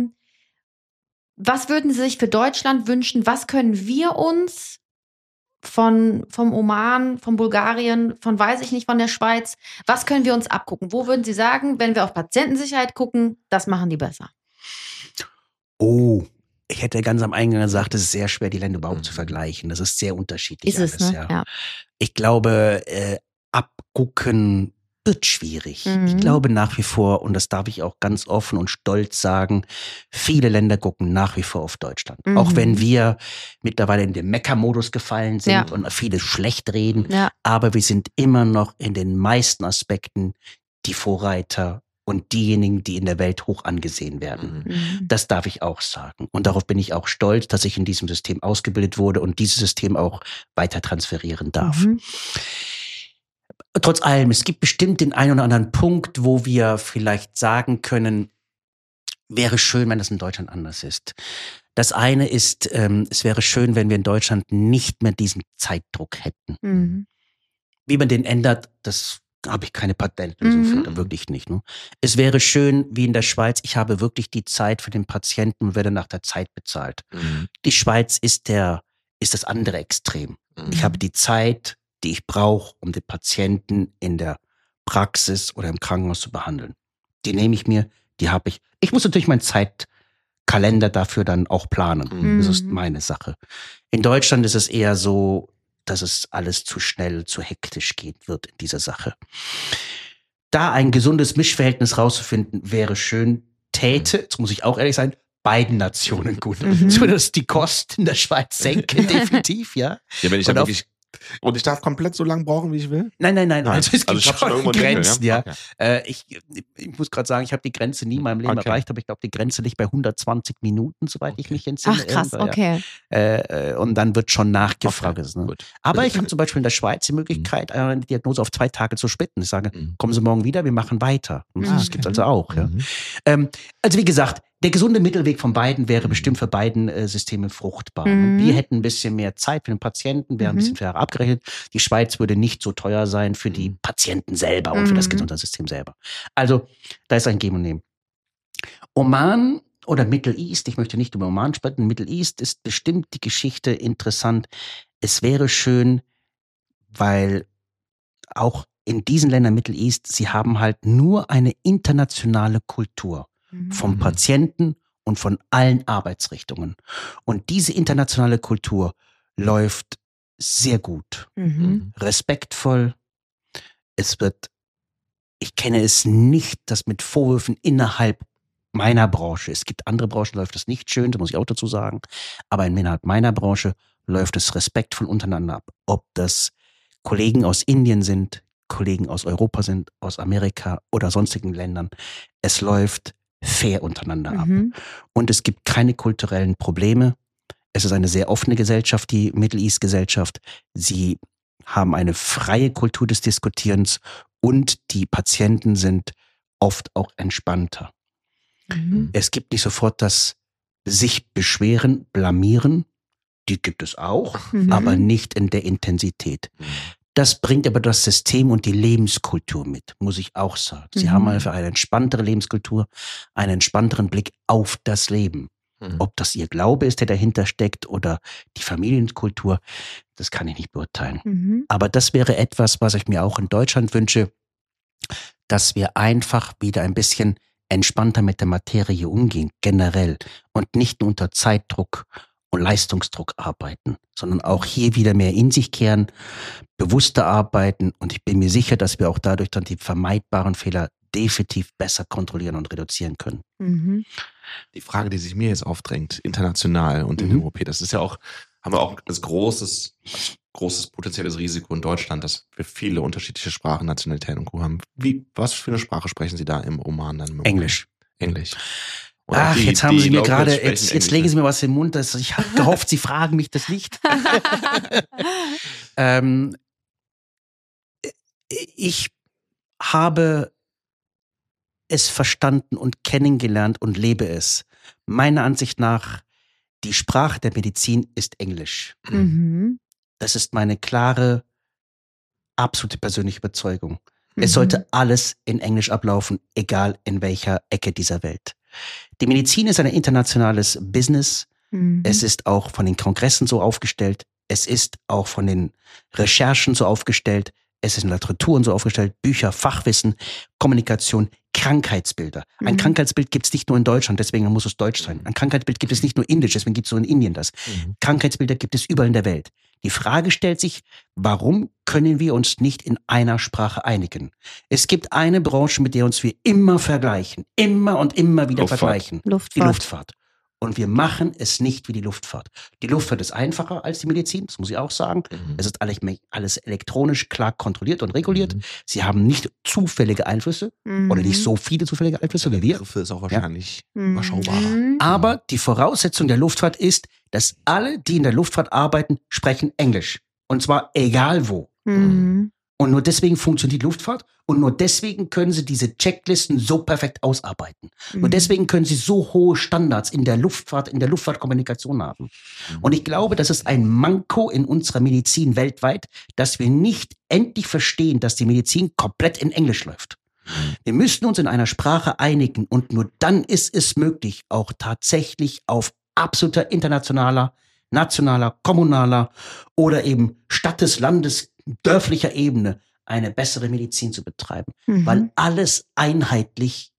Was würden Sie sich für Deutschland wünschen? Was können wir uns vom Oman, von Bulgarien, von weiß ich nicht, von der Schweiz, was können wir uns abgucken? Wo würden Sie sagen, wenn wir auf Patientensicherheit gucken, das machen die besser? Oh, ich hätte ganz am Eingang gesagt, es ist sehr schwer, die Länder überhaupt zu vergleichen. Das ist sehr unterschiedlich. Ist es, ne? Ja. Ich glaube, abgucken wird schwierig. Ich glaube nach wie vor, und das darf ich auch ganz offen und stolz sagen, viele Länder gucken nach wie vor auf Deutschland. Auch wenn wir mittlerweile in den Mecker-Modus gefallen sind und viele schlecht reden, aber wir sind immer noch in den meisten Aspekten die Vorreiter und diejenigen, die in der Welt hoch angesehen werden. Das darf ich auch sagen. Und darauf bin ich auch stolz, dass ich in diesem System ausgebildet wurde und dieses System auch weiter transferieren darf. Trotz allem, es gibt bestimmt den einen oder anderen Punkt, wo wir vielleicht sagen können, wäre schön, wenn das in Deutschland anders ist. Das eine ist, es wäre schön, wenn wir in Deutschland nicht mehr diesen Zeitdruck hätten. Wie man den ändert, das habe ich keine Patentlösung für, wirklich nicht. Ne? Es wäre schön, wie in der Schweiz, ich habe wirklich die Zeit für den Patienten und werde nach der Zeit bezahlt. Die Schweiz ist das andere Extrem. Ich habe die Zeit, die ich brauche, um den Patienten in der Praxis oder im Krankenhaus zu behandeln. Die nehme ich mir, die habe ich. Ich muss natürlich meinen Zeitkalender dafür dann auch planen. Das ist meine Sache. In Deutschland ist es eher so, dass es alles zu schnell, zu hektisch wird in dieser Sache. da ein gesundes Mischverhältnis rauszufinden, wäre schön. Täte, jetzt muss ich auch ehrlich sein, beiden Nationen gut. So dass die Kosten in der Schweiz senken, definitiv, ja. Ja, wenn ich dann wirklich. Und ich darf komplett so lange brauchen, wie ich will? Nein. Also es gibt schon Grenzen, ja. Okay. Ich muss gerade sagen, ich habe die Grenze nie in meinem Leben erreicht, aber ich glaube, die Grenze liegt bei 120 Minuten, soweit ich mich entsinne. Ach krass, okay. Und dann wird schon nachgefragt. Okay, ne? Aber ich habe zum Beispiel in der Schweiz die Möglichkeit, eine Diagnose auf 2 Tage zu splitten. Ich sage, kommen Sie morgen wieder, wir machen weiter. Das gibt es also auch. Ja. Also wie gesagt, der gesunde Mittelweg von beiden wäre bestimmt für beiden Systeme fruchtbar. Wir hätten ein bisschen mehr Zeit für den Patienten, wären ein bisschen fairer abgerechnet. Die Schweiz würde nicht so teuer sein für die Patienten selber und für das Gesundheitssystem selber. Also da ist ein Geben und Nehmen. Oman oder Middle East, ich möchte nicht über Oman sprechen, Middle East ist bestimmt die Geschichte interessant. Es wäre schön, weil auch in diesen Ländern Middle East, sie haben halt nur eine internationale Kultur. Vom Patienten und von allen Arbeitsrichtungen. Und diese internationale Kultur läuft sehr gut, respektvoll. Ich kenne es nicht, dass mit Vorwürfen innerhalb meiner Branche, es gibt andere Branchen, läuft das nicht schön, das muss ich auch dazu sagen, aber innerhalb meiner Branche läuft es respektvoll untereinander ab. Ob das Kollegen aus Indien sind, Kollegen aus Europa sind, aus Amerika oder sonstigen Ländern, es läuft fair untereinander ab. Und es gibt keine kulturellen Probleme. Es ist eine sehr offene Gesellschaft, die Middle East Gesellschaft. Sie haben eine freie Kultur des Diskutierens und die Patienten sind oft auch entspannter. Es gibt nicht sofort das sich beschweren, blamieren. Die gibt es auch, aber nicht in der Intensität. Das bringt aber das System und die Lebenskultur mit, muss ich auch sagen. Sie haben einfach eine entspanntere Lebenskultur, einen entspannteren Blick auf das Leben. Ob das ihr Glaube ist, der dahinter steckt, oder die Familienkultur, das kann ich nicht beurteilen. Aber das wäre etwas, was ich mir auch in Deutschland wünsche, dass wir einfach wieder ein bisschen entspannter mit der Materie umgehen, generell, und nicht nur unter Zeitdruck und Leistungsdruck arbeiten, sondern auch hier wieder mehr in sich kehren, bewusster arbeiten, und ich bin mir sicher, dass wir auch dadurch dann die vermeidbaren Fehler definitiv besser kontrollieren und reduzieren können. Die Frage, die sich mir jetzt aufdrängt, international und in Europa, das ist ja auch, haben wir auch als großes potenzielles Risiko in Deutschland, dass wir viele unterschiedliche Sprachen, Nationalitäten und Co. haben. Was für eine Sprache sprechen Sie da im Oman dann? Englisch. Oder jetzt haben Sie mir gerade, jetzt legen Sie mir was im Mund, ich habe gehofft, Sie fragen mich das nicht. Ich habe es verstanden und kennengelernt und lebe es. Meiner Ansicht nach, die Sprache der Medizin ist Englisch. Das ist meine klare, absolute persönliche Überzeugung. Es sollte alles in Englisch ablaufen, egal in welcher Ecke dieser Welt. Die Medizin ist ein internationales Business. Es ist auch von den Kongressen so aufgestellt. Es ist auch von den Recherchen so aufgestellt. Es ist in Literaturen so aufgestellt. Bücher, Fachwissen, Kommunikation, Krankheitsbilder. Ein Krankheitsbild gibt es nicht nur in Deutschland, deswegen muss es deutsch sein. Ein Krankheitsbild gibt es nicht nur indisch, deswegen gibt es nur in Indien das. Krankheitsbilder gibt es überall in der Welt. Die Frage stellt sich, warum können wir uns nicht in einer Sprache einigen? Es gibt eine Branche, mit der uns wir immer vergleichen, immer und immer wieder vergleichen. Die Luftfahrt. Und wir machen es nicht wie die Luftfahrt. Die Luftfahrt ist einfacher als die Medizin, das muss ich auch sagen. Es ist alles elektronisch klar kontrolliert und reguliert. Sie haben nicht zufällige Einflüsse oder nicht so viele zufällige Einflüsse wie wir. Der Begriff ist auch wahrscheinlich überschaubarer. Aber die Voraussetzung der Luftfahrt ist, dass alle, die in der Luftfahrt arbeiten, sprechen Englisch. Und zwar egal wo. Und nur deswegen funktioniert die Luftfahrt und nur deswegen können sie diese Checklisten so perfekt ausarbeiten. Nur deswegen können sie so hohe Standards in der Luftfahrtkommunikation haben. Und ich glaube, das ist ein Manko in unserer Medizin weltweit, dass wir nicht endlich verstehen, dass die Medizin komplett in Englisch läuft. Wir müssen uns in einer Sprache einigen und nur dann ist es möglich, auch tatsächlich auf absoluter internationaler, nationaler, kommunaler oder eben Staates-, Landes-, dörflicher Ebene eine bessere Medizin zu betreiben, weil alles einheitlich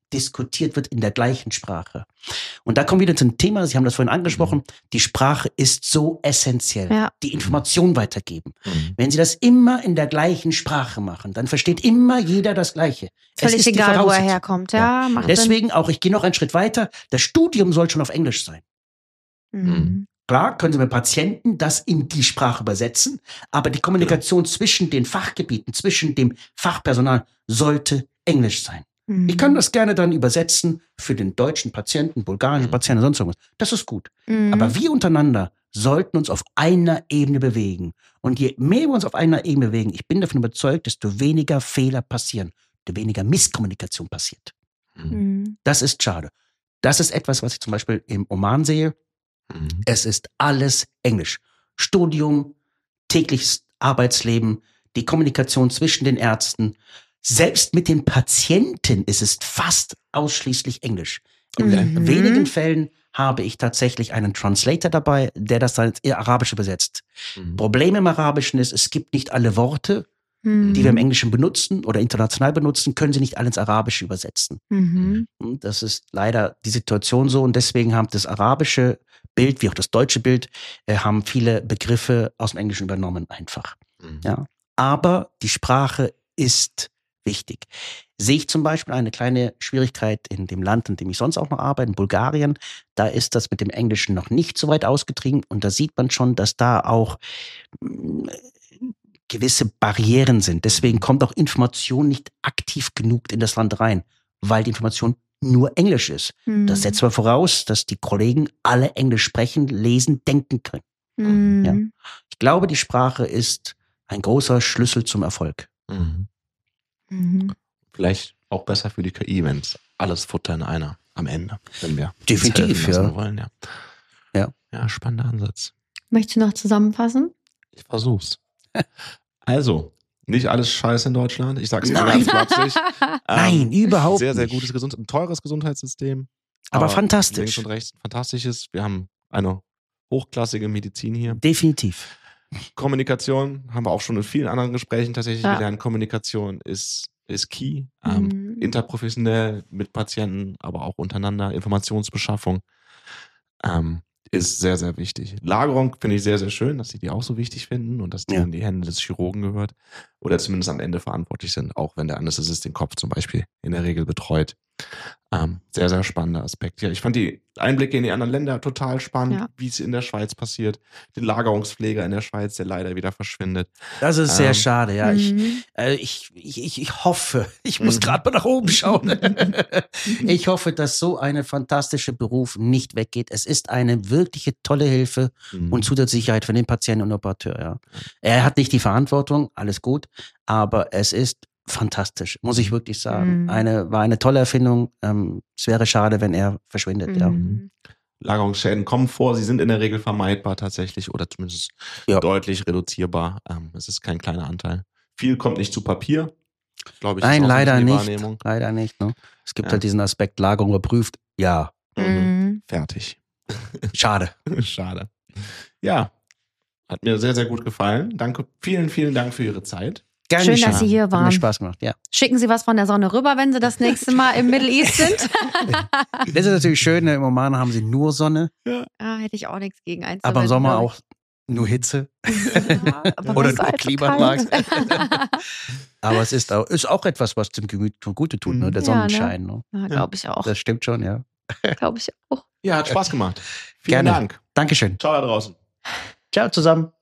diskutiert wird in der gleichen Sprache. Und da kommen wir wieder zum Thema, Sie haben das vorhin angesprochen, die Sprache ist so essentiell, die Information weitergeben. Wenn Sie das immer in der gleichen Sprache machen, dann versteht immer jeder das Gleiche. Völlig egal, wo er herkommt. Ja, macht Deswegen Sinn. auch, ich gehe noch einen Schritt weiter, das Studium soll schon auf Englisch sein. Klar, können Sie mit Patienten das in die Sprache übersetzen, aber die Kommunikation zwischen den Fachgebieten, zwischen dem Fachpersonal sollte Englisch sein. Ich kann das gerne dann übersetzen für den deutschen Patienten, bulgarischen Patienten, sonst irgendwas. Das ist gut. Aber wir untereinander sollten uns auf einer Ebene bewegen. Und je mehr wir uns auf einer Ebene bewegen, ich bin davon überzeugt, desto weniger Fehler passieren, desto weniger Misskommunikation passiert. Das ist schade. Das ist etwas, was ich zum Beispiel im Oman sehe. Es ist alles Englisch. Studium, tägliches Arbeitsleben, die Kommunikation zwischen den Ärzten. Selbst mit den Patienten ist es fast ausschließlich Englisch. In wenigen Fällen habe ich tatsächlich einen Translator dabei, der das dann ins Arabische übersetzt. Problem im Arabischen ist, es gibt nicht alle Worte, die wir im Englischen benutzen oder international benutzen, können sie nicht alle ins Arabische übersetzen. Und das ist leider die Situation so und deswegen haben das arabische Bild, wie auch das deutsche Bild, haben viele Begriffe aus dem Englischen übernommen einfach. Ja. Aber die Sprache ist wichtig. Sehe ich zum Beispiel eine kleine Schwierigkeit in dem Land, in dem ich sonst auch noch arbeite, in Bulgarien. Da ist das mit dem Englischen noch nicht so weit ausgetrieben und da sieht man schon, dass da auch gewisse Barrieren sind. Deswegen kommt auch Information nicht aktiv genug in das Land rein, weil die Information nur Englisch ist. Das setzt aber voraus, dass die Kollegen alle Englisch sprechen, lesen, denken können. Ja. Ich glaube, die Sprache ist ein großer Schlüssel zum Erfolg. Vielleicht auch besser für die KI, wenn es alles Futter in einer am Ende, wenn wir definitiv wollen. Ja, spannender Ansatz. Möchtest du noch zusammenfassen? Ich versuch's. Also, nicht alles Scheiße in Deutschland. Ich sag's mal ganz flapsig. Nein, überhaupt nicht. Sehr gutes ein teures Gesundheitssystem. Aber fantastisch. Links und rechts fantastisches. Wir haben eine hochklassige Medizin hier. Definitiv. Kommunikation haben wir auch schon in vielen anderen Gesprächen tatsächlich gelernt. Kommunikation ist key. Interprofessionell mit Patienten, aber auch untereinander. Informationsbeschaffung ist sehr, sehr wichtig. Lagerung finde ich sehr, sehr schön, dass sie die auch so wichtig finden und dass die in die Hände des Chirurgen gehört oder zumindest am Ende verantwortlich sind, auch wenn der Anästhesist den Kopf zum Beispiel in der Regel betreut. Sehr, sehr spannender Aspekt. Ja, ich fand die Einblicke in die anderen Länder total spannend, wie es in der Schweiz passiert. Den Lagerungspfleger in der Schweiz, der leider wieder verschwindet. Das ist sehr schade, ja. Ich hoffe, ich muss gerade mal nach oben schauen. Ich hoffe, dass so eine fantastische Beruf nicht weggeht. Es ist eine wirkliche tolle Hilfe und Zusatzsicherheit für den Patienten und Operateur. Ja. Er hat nicht die Verantwortung, alles gut, aber es ist fantastisch, muss ich wirklich sagen. War eine tolle Erfindung. Es wäre schade, wenn er verschwindet. Ja. Lagerungsschäden kommen vor, sie sind in der Regel vermeidbar tatsächlich oder zumindest deutlich reduzierbar. Es ist kein kleiner Anteil. Viel kommt nicht zu Papier, glaube ich. Nein, leider nicht. Leider nicht. Ne? Es gibt halt diesen Aspekt, Lagerung überprüft. Ja. Fertig. Schade. Schade. Ja, hat mir sehr, sehr gut gefallen. Danke, vielen, vielen Dank für Ihre Zeit. Gerne schön, dass Sie hier waren. Hat mir Spaß gemacht, ja. Schicken Sie was von der Sonne rüber, wenn Sie das nächste Mal im Middle East sind. Das ist natürlich schön, im Oman haben Sie nur Sonne. Ja, hätte ich auch nichts gegen einzuwenden. Aber im Sommer auch nur Hitze. Oder nur Klimaanlage. Aber es ist auch etwas, was dem Gemüt Gute tut, ne? Der Sonnenschein. Ne? Ja, glaube ich auch. Das stimmt schon, ja. Glaube ich auch. Ja, hat Spaß gemacht. Vielen Dank. Dankeschön. Ciao da draußen. Ciao zusammen.